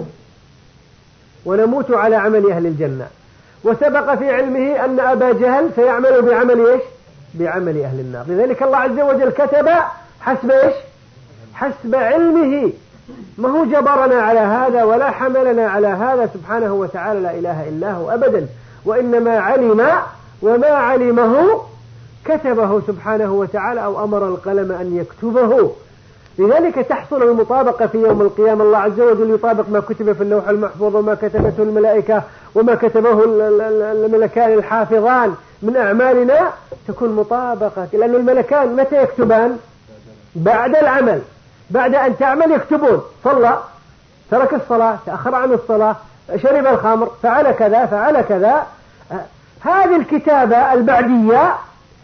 ونموت على عمل أهل الجنة. وسبق في علمه أن أبا جهل سيعمل بعمل إيش؟ بعمل أهل النار. لذلك الله عز وجل كتب حسب إيش؟ حسب علمه. ما هو جبرنا على هذا ولا حملنا على هذا سبحانه وتعالى، لا إله إلا هو أبدا. وإنما علم، وما علمه كتبه سبحانه وتعالى أو أمر القلم أن يكتبه. لذلك تحصل المطابقة في يوم القيامة. الله عز وجل يطابق ما كتب في اللوح المحفوظ وما كتبته الملائكة وما كتبه الملكان الحافظان من أعمالنا، تكون مطابقة. لأن الملكان متى يكتبان؟ بعد العمل، بعد أن تعمل يكتبون. صلى، ترك الصلاة، تأخر عن الصلاة، شرب الخمر، فعل كذا فعل كذا. هذه الكتابة البعدية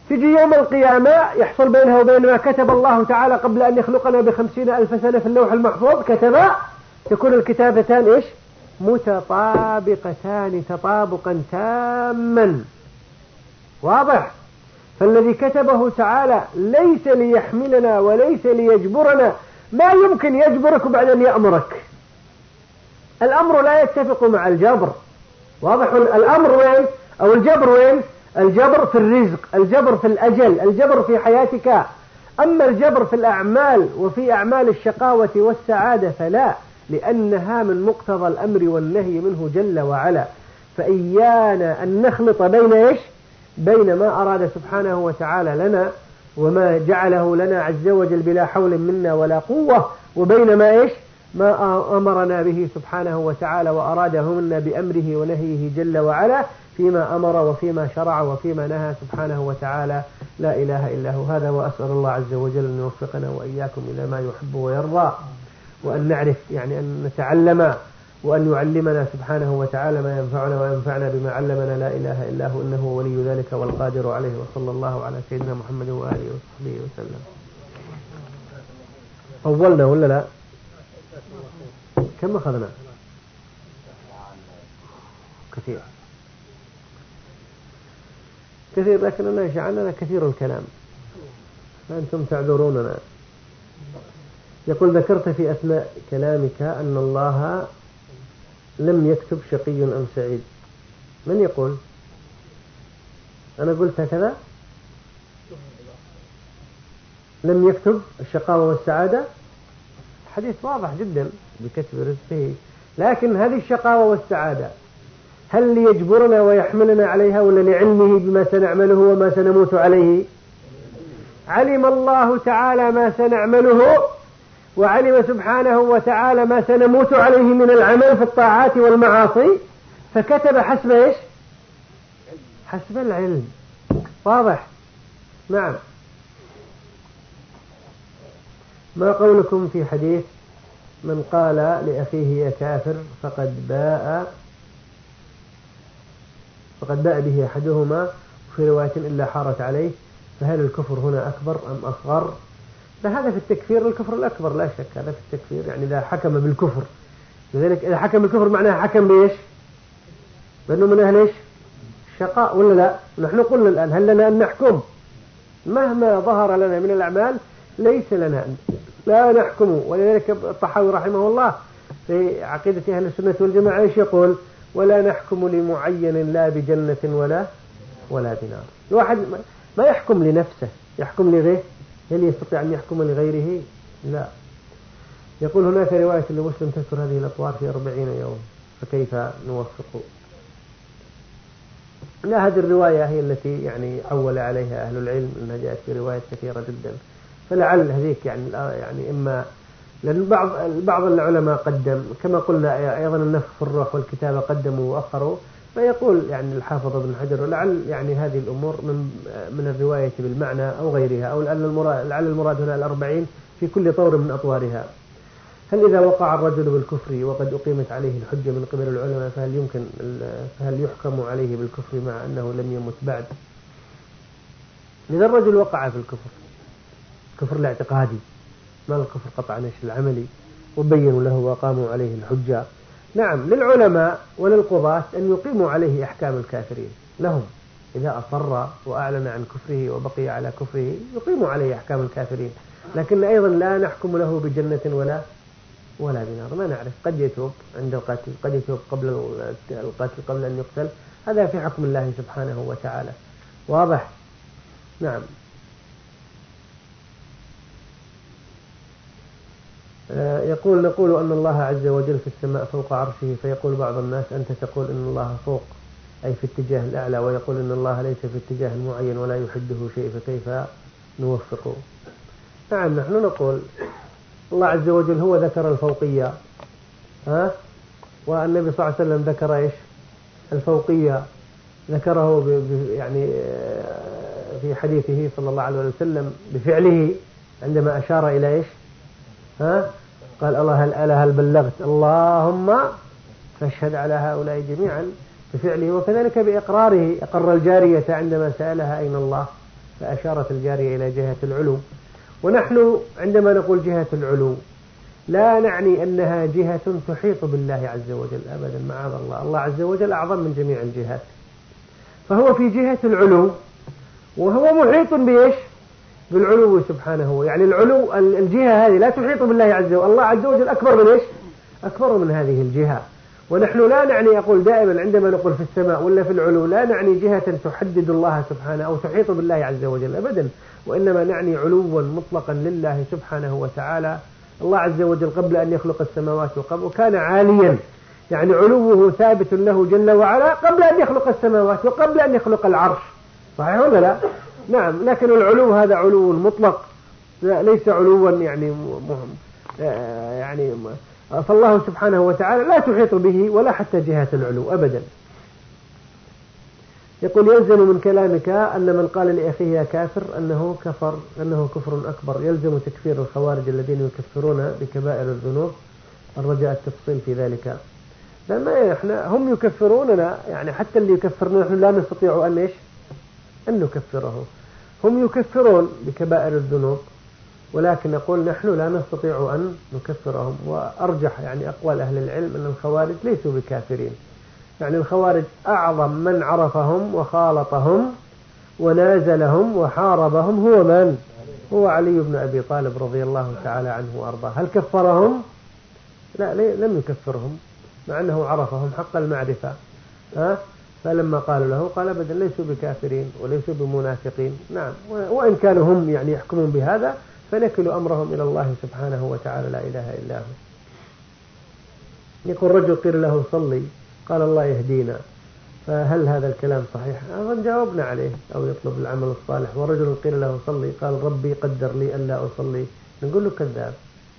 تجي يوم القيامة يحصل بينها وبين ما كتب الله تعالى قبل أن يخلقنا ب50,000 سنة في اللوح المحفوظ كتب، تكون الكتابتان إيش؟ متطابقتان تطابقا تاما. واضح؟ فالذي كتبه تعالى ليس ليحملنا وليس ليجبرنا، ما يمكن يجبرك بعد أن يأمرك. الأمر لا يتفق مع الجبر. واضح؟ الأمر وين؟ أو الجبر وين؟ الجبر في الرزق، الجبر في الأجل، الجبر في حياتك. أما الجبر في الأعمال وفي أعمال الشقاوة والسعادة فلا، لأنها من مقتضى الأمر والنهي منه جل وعلا. فإيانا أن نخلط بين إيش؟ بين ما أراد سبحانه وتعالى لنا وما جعله لنا عز وجل بلا حول منا ولا قوة، وبين ما إيش؟ ما أمرنا به سبحانه وتعالى وأراده منا بأمره ونهيه جل وعلا، فيما أمر وفيما شرع وفيما نهى سبحانه وتعالى. لا إله إلا هو. هذا وأسأل الله عز وجل أن يوفقنا وإياكم إلى ما يحب ويرضى، وأن نعرف يعني أن نتعلم، وأن يعلمنا سبحانه وتعالى ما ينفعنا وينفعنا بما علمنا. لا إله إلا هو، إنه ولي ذلك والقادر عليه. وصلى الله على سيدنا محمد وآله وصحبه وسلم. طولنا ولا لا؟ كم أخذنا؟ كثير، لكننا جعلنا كثير الكلام، فأنتم تعذروننا. يقول: ذكرت في أثناء كلامك أن الله لم يكتب شقي أم سعيد. من يقول؟ أنا قلت هكذا؟ لم يكتب الشقاوة والسعادة؟ حديث واضح جدا بكتب رزقه. لكن هذه الشقاوة والسعادة هل ليجبرنا ويحملنا عليها ولا لعلمه بما سنعمله وما سنموت عليه؟ علم الله تعالى ما سنعمله، وعلم سبحانه وتعالى ما سنموت عليه من العمل في الطاعات والمعاصي، فكتب حسب إيش؟ حسب العلم. واضح؟ نعم. ما قولكم في حديث من قال لأخيه يا كافر فقد باء به أحدهما، وفي رواية إلا حارت عليه، فهل الكفر هنا أكبر أم أصغر؟ فهذا في التكفير الكفر الأكبر لا شك، هذا في التكفير يعني إذا حكم بالكفر. لذلك إذا حكم بالكفر معناه حكم بإيش؟ بأنه من أهل إيش؟ الشقاء ولا لا؟ نحن قلنا الآن هل لنا أن نحكم؟ مهما ظهر لنا من الأعمال ليس لنا أن لا نحكم. ولذلك الطحاوي رحمه الله في عقيدة أهل السنة والجماعة إيش يقول؟ ولا نحكم لمعين لا بجنة ولا بنار. الواحد ما يحكم لنفسه، يحكم لغيره. هل يستطيع أن يحكم لغيره؟ لا. يقول هناك رواية لمسلم تذكر هذه الأطوار في 40 يوم، فكيف نوفق؟ لا، هذه الرواية هي التي يعني عول عليها أهل العلم، أنها جاءت في روايات كثيرة جدا، فلعل هذيك يعني إما لأن بعض العلماء قدم كما قلنا أيضا النفخ في الروح والكتابة قدموا وأخروا، فيقول يعني الحافظ ابن حجر لعل يعني هذه الأمور من الرواية بالمعنى أو غيرها، أو لعل المراد هنا 40 في كل طور من أطوارها. هل إذا وقع الرجل بالكفر وقد أقيمت عليه الحجة من قبل العلماء فهل يحكم عليه بالكفر مع أنه لم يمت بعد؟ إذا الرجل وقع في الكفر الاعتقادي، ما الكفر قطعا العملي، وبينوا له وقاموا عليه الحجة، نعم للعلماء وللقضاة أن يقيموا عليه أحكام الكافرين لهم، إذا أصر وأعلن عن كفره وبقي على كفره يقيموا عليه أحكام الكافرين. لكن أيضا لا نحكم له بجنة ولا بنار، ما نعرف، قد يتوب عند القتل، قد يتوب قبل القتل قبل أن يقتل، هذا في حكم الله سبحانه وتعالى. واضح؟ نعم. يقول نقول أن الله عز وجل في السماء فوق عرشه، فيقول بعض الناس أنت تقول أن الله فوق أي في اتجاه الأعلى، ويقول أن الله ليس في اتجاه معين ولا يحده شيء، فكيف نوفقه؟ نعم، نحن نقول الله عز وجل هو ذكر الفوقية، والنبي صلى الله عليه وسلم ذكر إيش؟ الفوقية، ذكره يعني في حديثه صلى الله عليه وسلم بفعله عندما أشار إلى إيش؟ قال الله هل بلغت؟ اللهم فاشهد على هؤلاء جميعا، بفعله. وكذلك بإقراره، أقر الجارية عندما سألها أين الله، فأشارت الجارية إلى جهة العلو. ونحن عندما نقول جهة العلو لا نعني أنها جهة تحيط بالله عز وجل أبدا، معاذ الله، الله عز وجل أعظم من جميع الجهات، فهو في جهة العلو وهو محيط بإيش؟ بالعلو سبحانه. يعني العلو الجهة هذه لا تحيط بالله عز وجل، الله عز وجل أكبر من إيش؟ أكبر من هذه الجهة. ونحن لا نعني، أقول دائما عندما نقول في السماء ولا في العلو، لا نعني جهة تحدد الله سبحانه أو تحيط بالله عز وجل أبدا، وإنما نعني علوا مطلقا لله سبحانه وتعالى. الله عز وجل قبل أن يخلق السماوات وكان عاليا، يعني علوه ثابت له جل وعلا قبل أن يخلق السماوات وقبل أن يخلق العرش، صحيح ولا لا؟ نعم. لكن العلو هذا علو مطلق، ليس علوا يعني فالله سبحانه وتعالى لا تحيط به ولا حتى جهة العلو أبدا. يقول يلزم من كلامك أن من قال لأخيه يا كافر أنه كفر أكبر، يلزم تكفير الخوارج الذين يكفرون بكبائر الذنوب، الرجاء التفصيل في ذلك. لما احنا هم يكفروننا، يعني حتى اللي يكفرنا نحن لا نستطيع أن نكفره. هم يكفرون بكبائر الذنوب، ولكن نقول نحن لا نستطيع أن نكفرهم. وأرجح يعني أقوال أهل العلم أن الخوارج ليسوا بكافرين، يعني الخوارج أعظم من عرفهم وخالطهم ونازلهم وحاربهم هو من؟ هو علي بن أبي طالب رضي الله تعالى عنه وأرضاه. هل كفرهم؟ لا، لم يكفرهم، مع أنه عرفهم حق المعرفة. فلما قالوا له قال أبدا ليسوا بكافرين وليسوا بمنافقين. نعم، وإن كانوا هم يعني يحكمون بهذا فنكلوا أمرهم إلى الله سبحانه وتعالى، لا إله إلا هو. يقول رجل قيل له صلي قال الله يهدينا، فهل هذا الكلام صحيح؟ أظن جاوبنا عليه، أو يطلب العمل الصالح. ورجل قيل له صلي قال ربي قدر لي ألا أصلي، نقول له كذاب.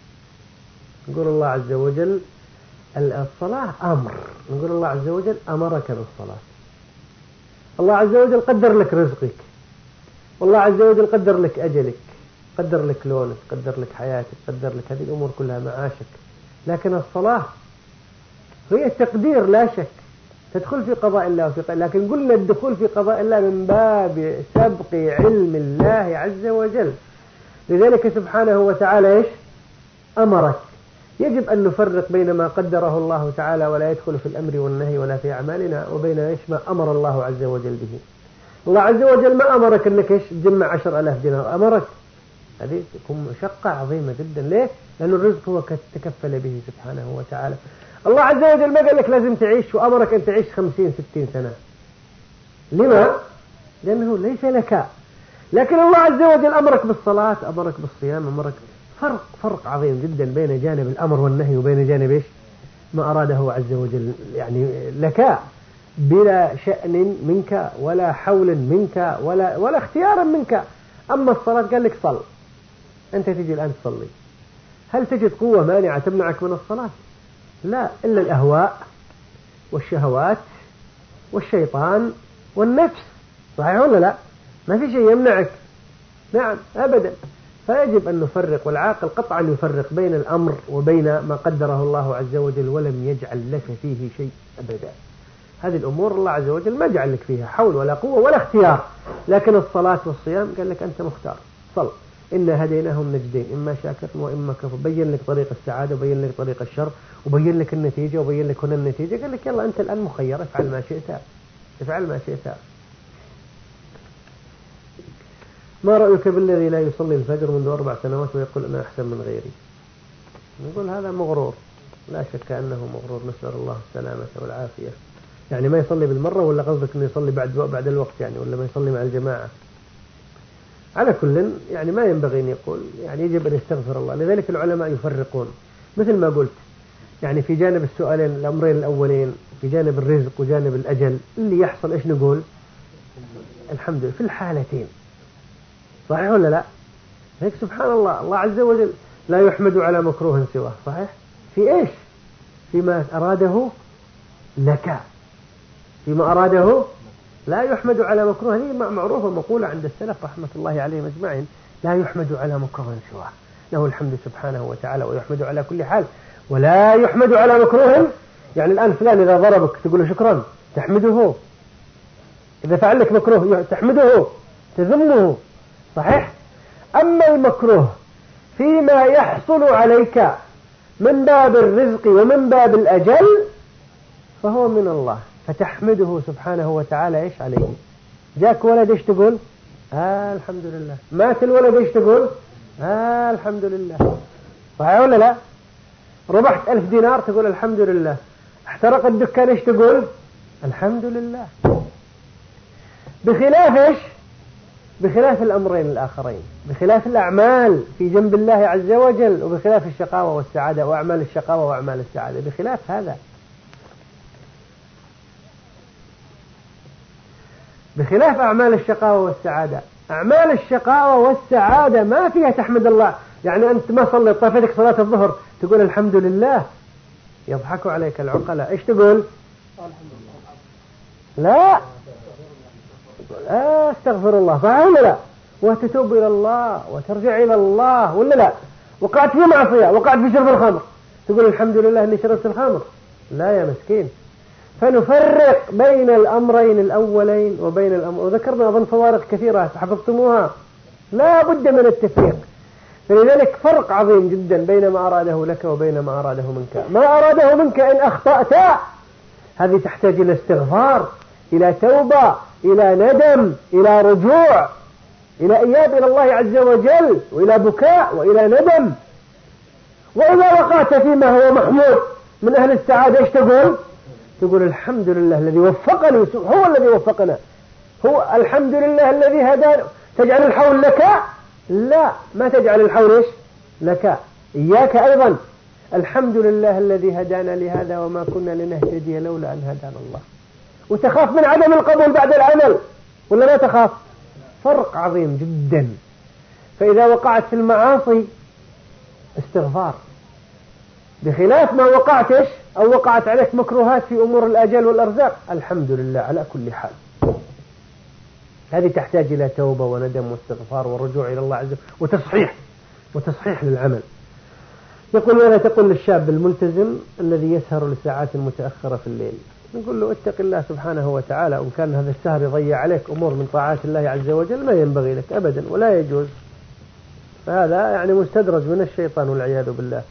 نقول الله عز وجل الصلاة أمر، نقول الله عز وجل أمرك بالصلاة. الله عز وجل قدر لك رزقك، والله عز وجل قدر لك أجلك، قدر لك لونك، قدر لك حياتك، قدر لك هذه الأمور كلها، معاشك. لكن الصلاة هي التقدير لا شك، تدخل في قضاء الله وفي لكن قلنا الدخول في قضاء الله من باب سبق علم الله عز وجل. لذلك سبحانه وتعالى إيش أمرك. يجب أن نفرق بين ما قدره الله تعالى ولا يدخل في الأمر والنهي ولا في أعمالنا، وبين إيش ما أمر الله عز وجل به. الله عز وجل ما أمرك أنك إيش تجمع 10,000 دينار، أمرك هذه تكون مشقة عظيمة جدا. ليه؟ لأن الرزق هو تكفل به سبحانه وتعالى. الله عز وجل ما قال لك لازم تعيش وأمرك أن تعيش 50-60 سنة. لما؟ لأنه ليس لك. لكن الله عز وجل أمرك بالصلاة، أمرك بالصيام، أمرك. فرق عظيم جدا بين جانب الأمر والنهي وبين جانب إيش ما أراده عز وجل يعني لك بلا شأن منك ولا حول منك ولا اختيار منك. أما الصلاة قال لك صل، أنت تجي الآن تصلي، هل تجد قوة مانعة تمنعك من الصلاة؟ لا، إلا الأهواء والشهوات والشيطان والنفس، صحيح ولا لا؟ ما في شيء يمنعك. نعم أبدا. فيجب أن نفرق، والعاقل قطعا يفرق بين الأمر وبين ما قدره الله عز وجل ولم يجعل لك فيه شيء أبدا. هذه الأمور الله عز وجل ما جعل لك فيها حول ولا قوة ولا اختيار. لكن الصلاة والصيام قال لك أنت مختار، صل، إنا هديناهم نجدين، إما شاكر وإما كفور. بين لك طريق السعادة وبين لك طريق الشر وبين لك النتيجة وبين لك هنا النتيجة. قال لك يلا أنت الآن مخير، افعل ما شئت، افعل ما شئت. ما رأيك بالذي لا يصلي الفجر منذ 4 سنوات ويقول أنا أحسن من غيري؟ نقول هذا مغرور، لا شك أنه مغرور، نسأل الله السلامة والعافية. يعني ما يصلي بالمرة، ولا قصدك أنه يصلي بعد الوقت يعني، ولا ما يصلي مع الجماعة؟ على كل يعني ما ينبغي أن يقول، يعني يجب أن يستغفر الله. لذلك العلماء يفرقون مثل ما قلت، يعني في جانب السؤالين الأمرين الأولين، في جانب الرزق وجانب الأجل اللي يحصل إيش نقول؟ الحمد لله في الحالتين، صحيح ولا لا؟ هيك سبحان الله، الله عز وجل لا يحمد على مكروه سواه، صحيح؟ في إيش؟ فيما أراده لك، فيما أراده لا يحمد على مكروه. هذه معروفة مقولة عند السلف رحمة الله عليهم أجمعين، لا يحمد على مكروه سواه، له الحمد سبحانه وتعالى ويحمد على كل حال، ولا يحمد على مكروه. يعني الآن فلان إذا ضربك تقول له شكرا، تحمده. إذا فعل لك مكروه تحمده، تذمه، صحيح؟ أما المكروه فيما يحصل عليك من باب الرزق ومن باب الأجل فهو من الله، فتحمده سبحانه وتعالى إيش عليه. جاك ولد إيش تقول؟ الحمد لله. مات الولد إيش تقول؟ الحمد لله. صحيح ولا لا؟ ربحت 1000 دينار تقول الحمد لله. احترق الدكان إيش تقول؟ الحمد لله. بخلاف إيش؟ بخلاف الأمرين الآخرين، بخلاف الأعمال في جنب الله عز وجل، وبخلاف الشقاوة والسعادة وأعمال الشقاوة وأعمال السعادة، بخلاف هذا، بخلاف أعمال الشقاوة والسعادة. أعمال الشقاوة والسعادة ما فيها تحمد الله. يعني أنت ما صليت طافتك صلاة الظهر تقول الحمد لله، يضحكوا عليك العقلاء. إيش تقول؟ لا، استغفر الله. صحيح ولا لا؟ وتتوب إلى الله وترجع إلى الله ولا لا؟ وقعت في معصية، وقعت في شرب الخمر، تقول الحمد لله أني شربت الخمر. لا يا مسكين. فنفرق بين الأمرين الأولين وبين الأمر، وذكرنا أظن فوارق كثيرة حفظتموها. لا بد من التفريق. فلذلك فرق عظيم جدا بين ما أراده لك وبين ما أراده منك. ما أراده منك إن أخطأت هذه تحتاج إلى استغفار، إلى توبة، إلى ندم، إلى رجوع، إلى إياب إلى الله عز وجل، وإلى بكاء وإلى ندم. وإذا وقعت فيما هو محمود من أهل السعادة إيش تقول؟ تقول الحمد لله الذي وفقني، هو الذي وفقنا، هو الحمد لله الذي هدانا. تجعل الحول لك؟ لا، ما تجعل الحول إيش لك، إياك أيضا. الحمد لله الذي هدانا لهذا وما كنا لنهتدي لولا أن هدانا الله. وتخاف من عدم القبول بعد العمل ولا لا تخاف؟ فرق عظيم جدا. فإذا وقعت في المعاصي استغفار، بخلاف ما وقعت إيش أو وقعت عليك مكروهات في أمور الأجل والأرزاق، الحمد لله على كل حال. هذه تحتاج إلى توبة وندم واستغفار والرجوع إلى الله عز وجل وتصحيح للعمل. يقول: ولا تقل للشاب الملتزم الذي يسهر لساعات متأخرة في الليل، نقول له اتق الله سبحانه وتعالى، وإن كان هذا السهر يضيع عليك أمور من طاعات الله عز وجل ما ينبغي لك أبدا ولا يجوز. فهذا يعني مستدرج من الشيطان والعياذ بالله.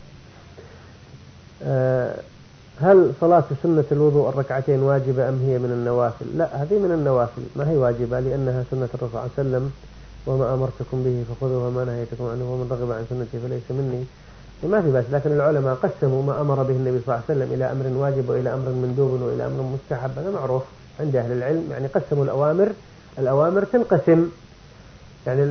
هل صلاة سنة الوضوء الركعتين واجبة أم هي من النوافل؟ لا، هذه من النوافل، ما هي واجبة، لأنها سنة الرسول صلى الله عليه وسلم: وما أمرتكم به فخذوه وما نهيتكم عنه ومن رغب عن سنتي فليس مني. ما في بس، لكن العلماء قسموا ما أمر به النبي صلى الله عليه وسلم إلى أمر واجب وإلى أمر مندوب وإلى أمر مستحب. هذا معروف عند أهل العلم، يعني قسموا الأوامر تنقسم، يعني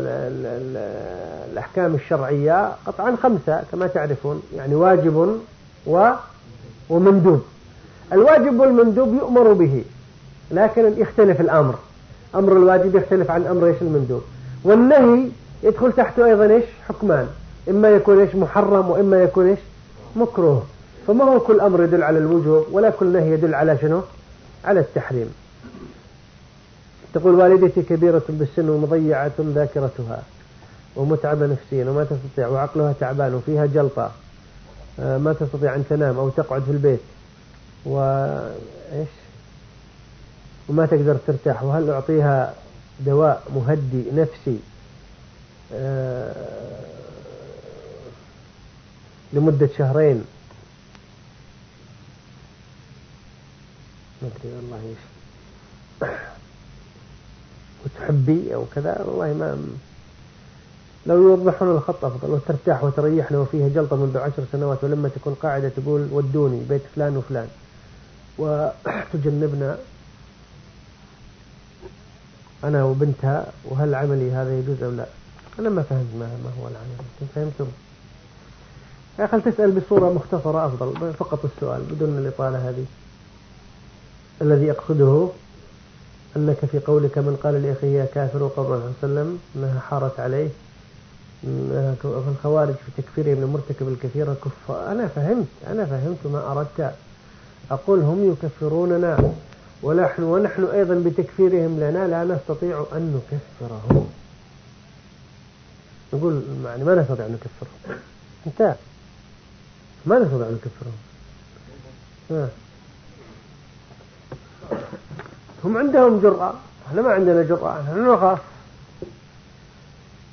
الأحكام الشرعية قطعا 5 كما تعرفون، يعني واجب ومندوب. الواجب والمندوب يؤمر به، لكن يختلف الأمر. أمر الواجب يختلف عن أمر إيش المندوب. والنهي يدخل تحته أيضا إيش حكمان، إما يكون إيش محرم وإما يكون إيش مكروه. فما هو كل أمر يدل على الوجوب ولا كل نهي يدل على شنو؟ على التحريم. تقول: والدتي كبيرة بالسن ومضيعة ذاكرتها ومتعبة نفسيا وما تستطيع وعقلها تعبان وفيها جلطة، ما تستطيع أن تنام أو تقعد في البيت وما تقدر ترتاح، وهل أعطيها دواء مهدي نفسي لمدة 2 شهر؟ ما أدري والله إيش وتحبي أو كذا، والله ما لو يوضحون الخط أفضل، وترتاح وتريح لو فيها جلطة منذ 10 سنوات، ولما تكون قاعدة تقول ودوني بيت فلان وفلان، وتجنبنا أنا وبنتها، وهل عملي هذا يجوز أو لا؟ أنا ما فهمت ما هو العمل، أنتم فهمتم؟ يا أخي تسأل بصورة مختصرة أفضل، فقط السؤال بدون الإطالة هذه. الذي أقصده أنك في قولك من قال لأخيه يا كافر وقال الرسول صلى الله عليه وسلم أنها حارت عليه الخوارج في تكفيرهم لمرتكب الكثير كفار. أنا فهمت ما أردت. أقول هم يكفروننا ونحن أيضا بتكفيرهم لنا لا نستطيع أن نكفرهم. نقول يعني ما نستطيع أن نكفرهم، انت ما نستطيع أن نكفرهم. هم عندهم جرأة، احنا ما عندنا جرأة، نحن نخاف.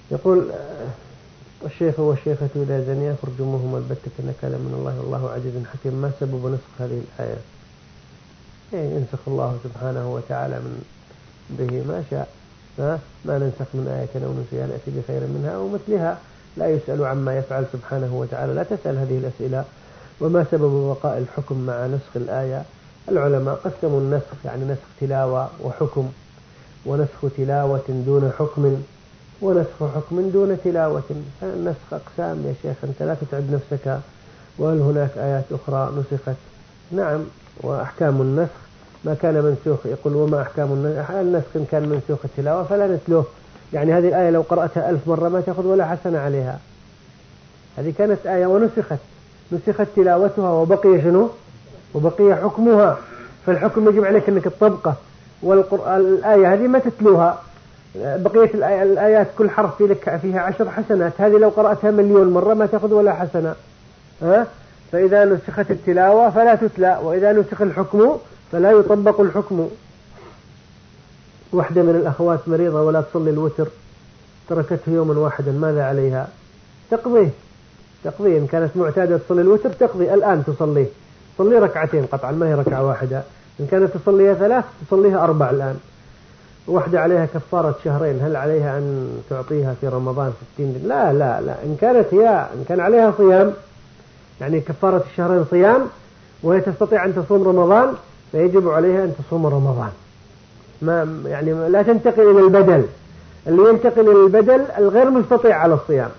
يقول الشيخ والشيخة إذا زنيا فرجموهما البتة نكالا من الله والله عزيز حكيم. ما سبب نسخ هذه الآية؟ ينسخ الله سبحانه وتعالى من به ما شاء. ما ننسخ من آية أو ننسيها نأتي بخير منها أو مثلها. لا يسأل عما يفعل سبحانه وتعالى. لا تسأل هذه الأسئلة. وما سبب بقاء الحكم مع نسخ الآية؟ العلماء قسموا النسخ، يعني نسخ تلاوة وحكم، ونسخ تلاوة دون حكم، ونسخ حكم دون تلاوة. النسخ أقسام يا شيخ، أنت لا تتعب نفسك. وهل هناك آيات أخرى نسخت؟ نعم. وأحكام النسخ ما كان منسوخ. يقول وما أحكام النسخ إن كان منسوخ التلاوة فلا نتلوه. يعني هذه الآية لو قرأتها 1000 مرة ما تأخذ ولا حسنة عليها. هذه كانت آية نسخت تلاوتها وبقي شنو؟ وبقي حكمها. فالحكم يجب عليك أنك تطبقه. والقرآن الآية هذه ما تتلوها. بقية الآيات كل حرف لك فيها 10 حسنات. هذه لو قرأتها 1,000,000 مرة ما تأخذ ولا حسنة. فإذا نسخت التلاوة فلا تتلى، وإذا نسخ الحكم فلا يطبق الحكم. واحدة من الأخوات مريضة ولا تصلي الوتر، تركته يوما واحدا، ماذا عليها؟ تقضيه. إن كانت معتادة تصلي الوتر تقضي الآن تصلي ركعتين قطعا، ما هي ركعة واحدة. إن كانت تصليها 3 تصليها 4 الآن. واحدة عليها كفارة شهرين، هل عليها أن تعطيها في رمضان 60 دين؟ لا. إن كان عليها صيام، يعني كفارة الشهرين صيام وهي تستطيع أن تصوم رمضان، فيجب عليها أن تصوم رمضان. ما يعني لا تنتقل إلى البدل. اللي ينتقل إلى البدل الغير مستطيع على الصيام.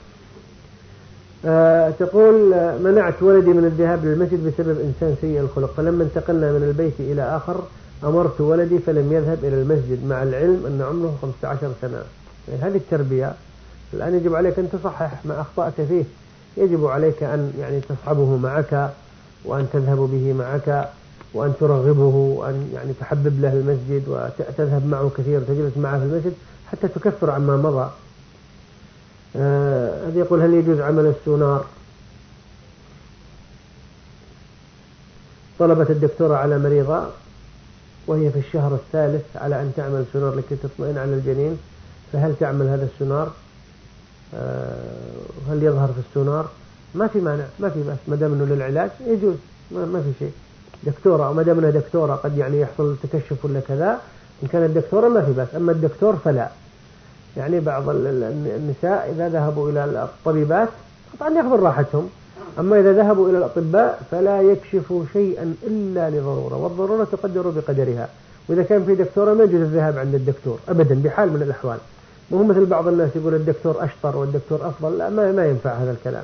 تقول منعت ولدي من الذهاب للمسجد بسبب إنسان سيء الخلق، فلما انتقلنا من البيت إلى آخر أمرت ولدي فلم يذهب إلى المسجد مع العلم أن عمره 15 سنة. يعني هذه التربية. الآن يجب عليك أن تصحح ما أخطأت فيه. يجب عليك أن يعني تصحبه معك، وأن تذهب به معك، وأن ترغبه، وأن يعني تحبب له المسجد، وتذهب معه كثير، تجلس معه في المسجد حتى تكفر عما مضى. هذا يقول هل يجوز عمل السونار؟ طلبت الدكتورة على مريضة وهي في الشهر الثالث على أن تعمل سونار لكي تطمئن على الجنين، فهل تعمل هذا السونار؟ هل يظهر في السونار؟ ما في مانع، ما في بس، ما دام انه للعلاج يجوز، ما في شيء. دكتورة وما دام انها دكتورة قد يعني يحصل تكشف ولا كذا، إن كانت دكتورة ما في بس، أما الدكتور فلا. يعني بعض النساء إذا ذهبوا إلى الطبيبات طبعا ياخذون راحتهم، أما إذا ذهبوا إلى الأطباء فلا يكشفوا شيئا إلا لضرورة، والضرورة تقدر بقدرها. وإذا كان في دكتورة ما يجوز الذهاب عند الدكتور أبدا بحال من الأحوال. مو مثل بعض الناس يقول الدكتور أشطر والدكتور أفضل، لا، ما ينفع هذا الكلام.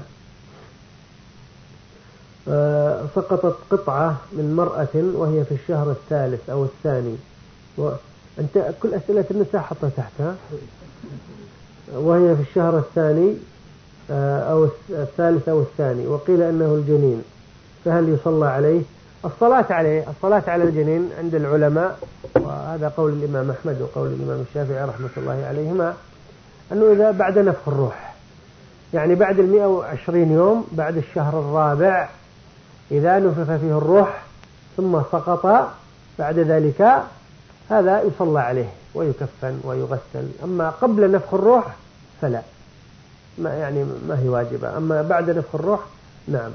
سقطت قطعة من مرأة وهي في الشهر الثالث أو الثاني، أنت كل أسئلة النساء حطها تحتها. وهي في الشهر الثاني أو الثالث أو الثاني، وقيل أنه الجنين، فهل يصلى عليه؟ الصلاة على الجنين عند العلماء، وهذا قول الإمام أحمد وقول الإمام الشافعي رحمة الله عليهما، أنه إذا بعد نفخ الروح، يعني بعد 120 يوم بعد الشهر الرابع إذا نفخ فيه الروح ثم سقط بعد ذلك، هذا يصلى عليه ويكفن ويغسل. أما قبل نفخ الروح فلا، ما هي واجبة. أما بعد نفخ الروح نعم.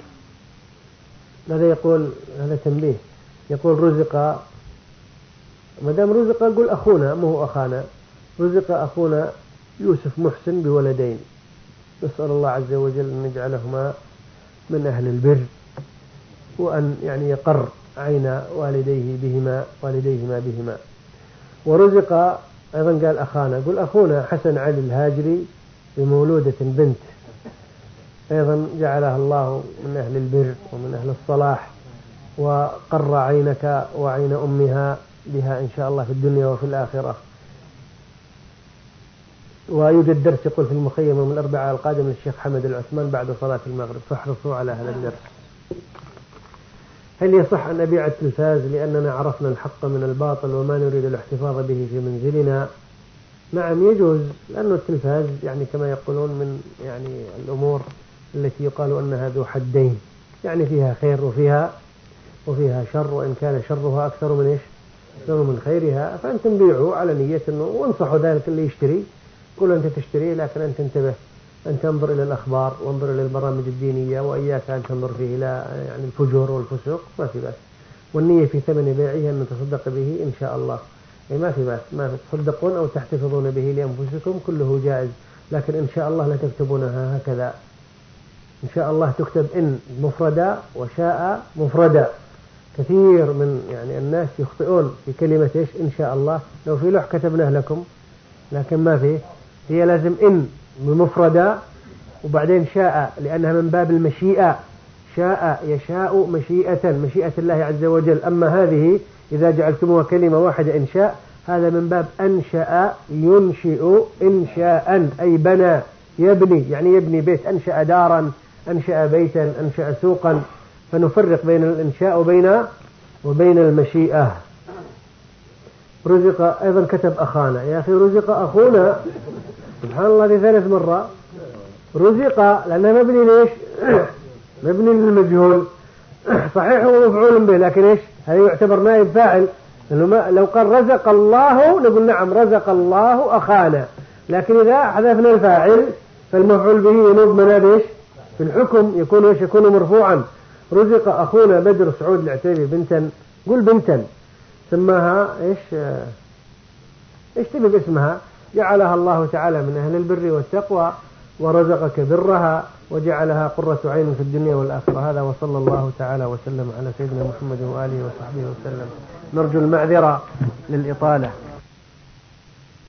هذا يقول، هذا تنبيه، يقول رزق، ما دام رزق قل أخونا، ما هو أخانا، رزق أخونا يوسف محسن بولدين، نسأل الله عز وجل أن يجعلهما من أهل البر، وأن يعني يقر عين والديهما بهما. ورزق أيضا قال أخانا، قل أخونا حسن علي الهاجري بمولودة بنت، أيضا جعلها الله من أهل البر ومن أهل الصلاح، وقر عينك وعين أمها بها إن شاء الله في الدنيا وفي الآخرة. ويوجد درس يقول في المخيم من الأربعاء القادم للشيخ حمد العثمان بعد صلاة المغرب، فاحرصوا على هذا الدرس. هل يصح أن أبيع التلفاز لأننا عرفنا الحق من الباطل وما نريد الاحتفاظ به في منزلنا؟ نعم يجوز، لأن التلفاز يعني كما يقولون من يعني الأمور التي يقال أنها ذو حدين، يعني فيها خير وفيها شر، وإن كان شرها أكثر من خيرها. فأنتم بيعوا على نية أنه، وانصحوا ذلك اللي يشتري قل أنت تشتريه، لكن أنت انتبه أن تنظر إلى الأخبار وانظر إلى البرامج الدينية، وإياك أن تنظر فيه إلى يعني الفجور والفسوق، ما في بأس. والنية في ثمن بيعه أن نتصدق به إن شاء الله، يعني ما في بأس، ما تصدقون أو تحتفظون به لأنفسكم كله جائز، لكن إن شاء الله لا تكتبونها هكذا. إن شاء الله تكتب إن مفردا وشاء مفردا. كثير من يعني الناس يخطئون في كلمة إيش إن شاء الله، لو في لوح كتبناه لكم، لكن ما فيه، هي لازم إن مفردا وبعدين شاء، لأنها من باب المشيئة، شاء يشاء مشيئة الله عز وجل. أما هذه إذا جعلتموها كلمة واحدة إن شاء، هذا من باب أنشأ ينشئ إنشاء، أي بنى يبني، يعني يبني بيت، أنشأ دارا، أنشأ بيتا، أنشأ سوقا، فنفرق بين الإنشاء وبين المشيئة. رزق أيضا كتب أخانا، يا أخي رزق أخونا سبحان الله لثالث مرة، رزق لأنه مبني ليش؟ مبني للمجهول، صحيح هو مفعول به، لكن إيش هذا يعتبر نائب فاعل، لأنه لو قال رزق الله نقول نعم رزق الله أخانا، لكن إذا حذفنا الفاعل فالمفعول به ينوب مناب إيش في الحكم، يكون إيش يكون مرفوعا. رزق أخونا بدر سعود العتيبي بنتا، قل بنتا، سماها إيش تبي باسمها، جعلها الله تعالى من أهل البر والتقوى ورزقك برها وجعلها قرة عين في الدنيا والآخرة. هذا وصلى الله تعالى وسلم على سيدنا محمد وآله وصحبه وسلم. نرجو المعذرة للإطالة.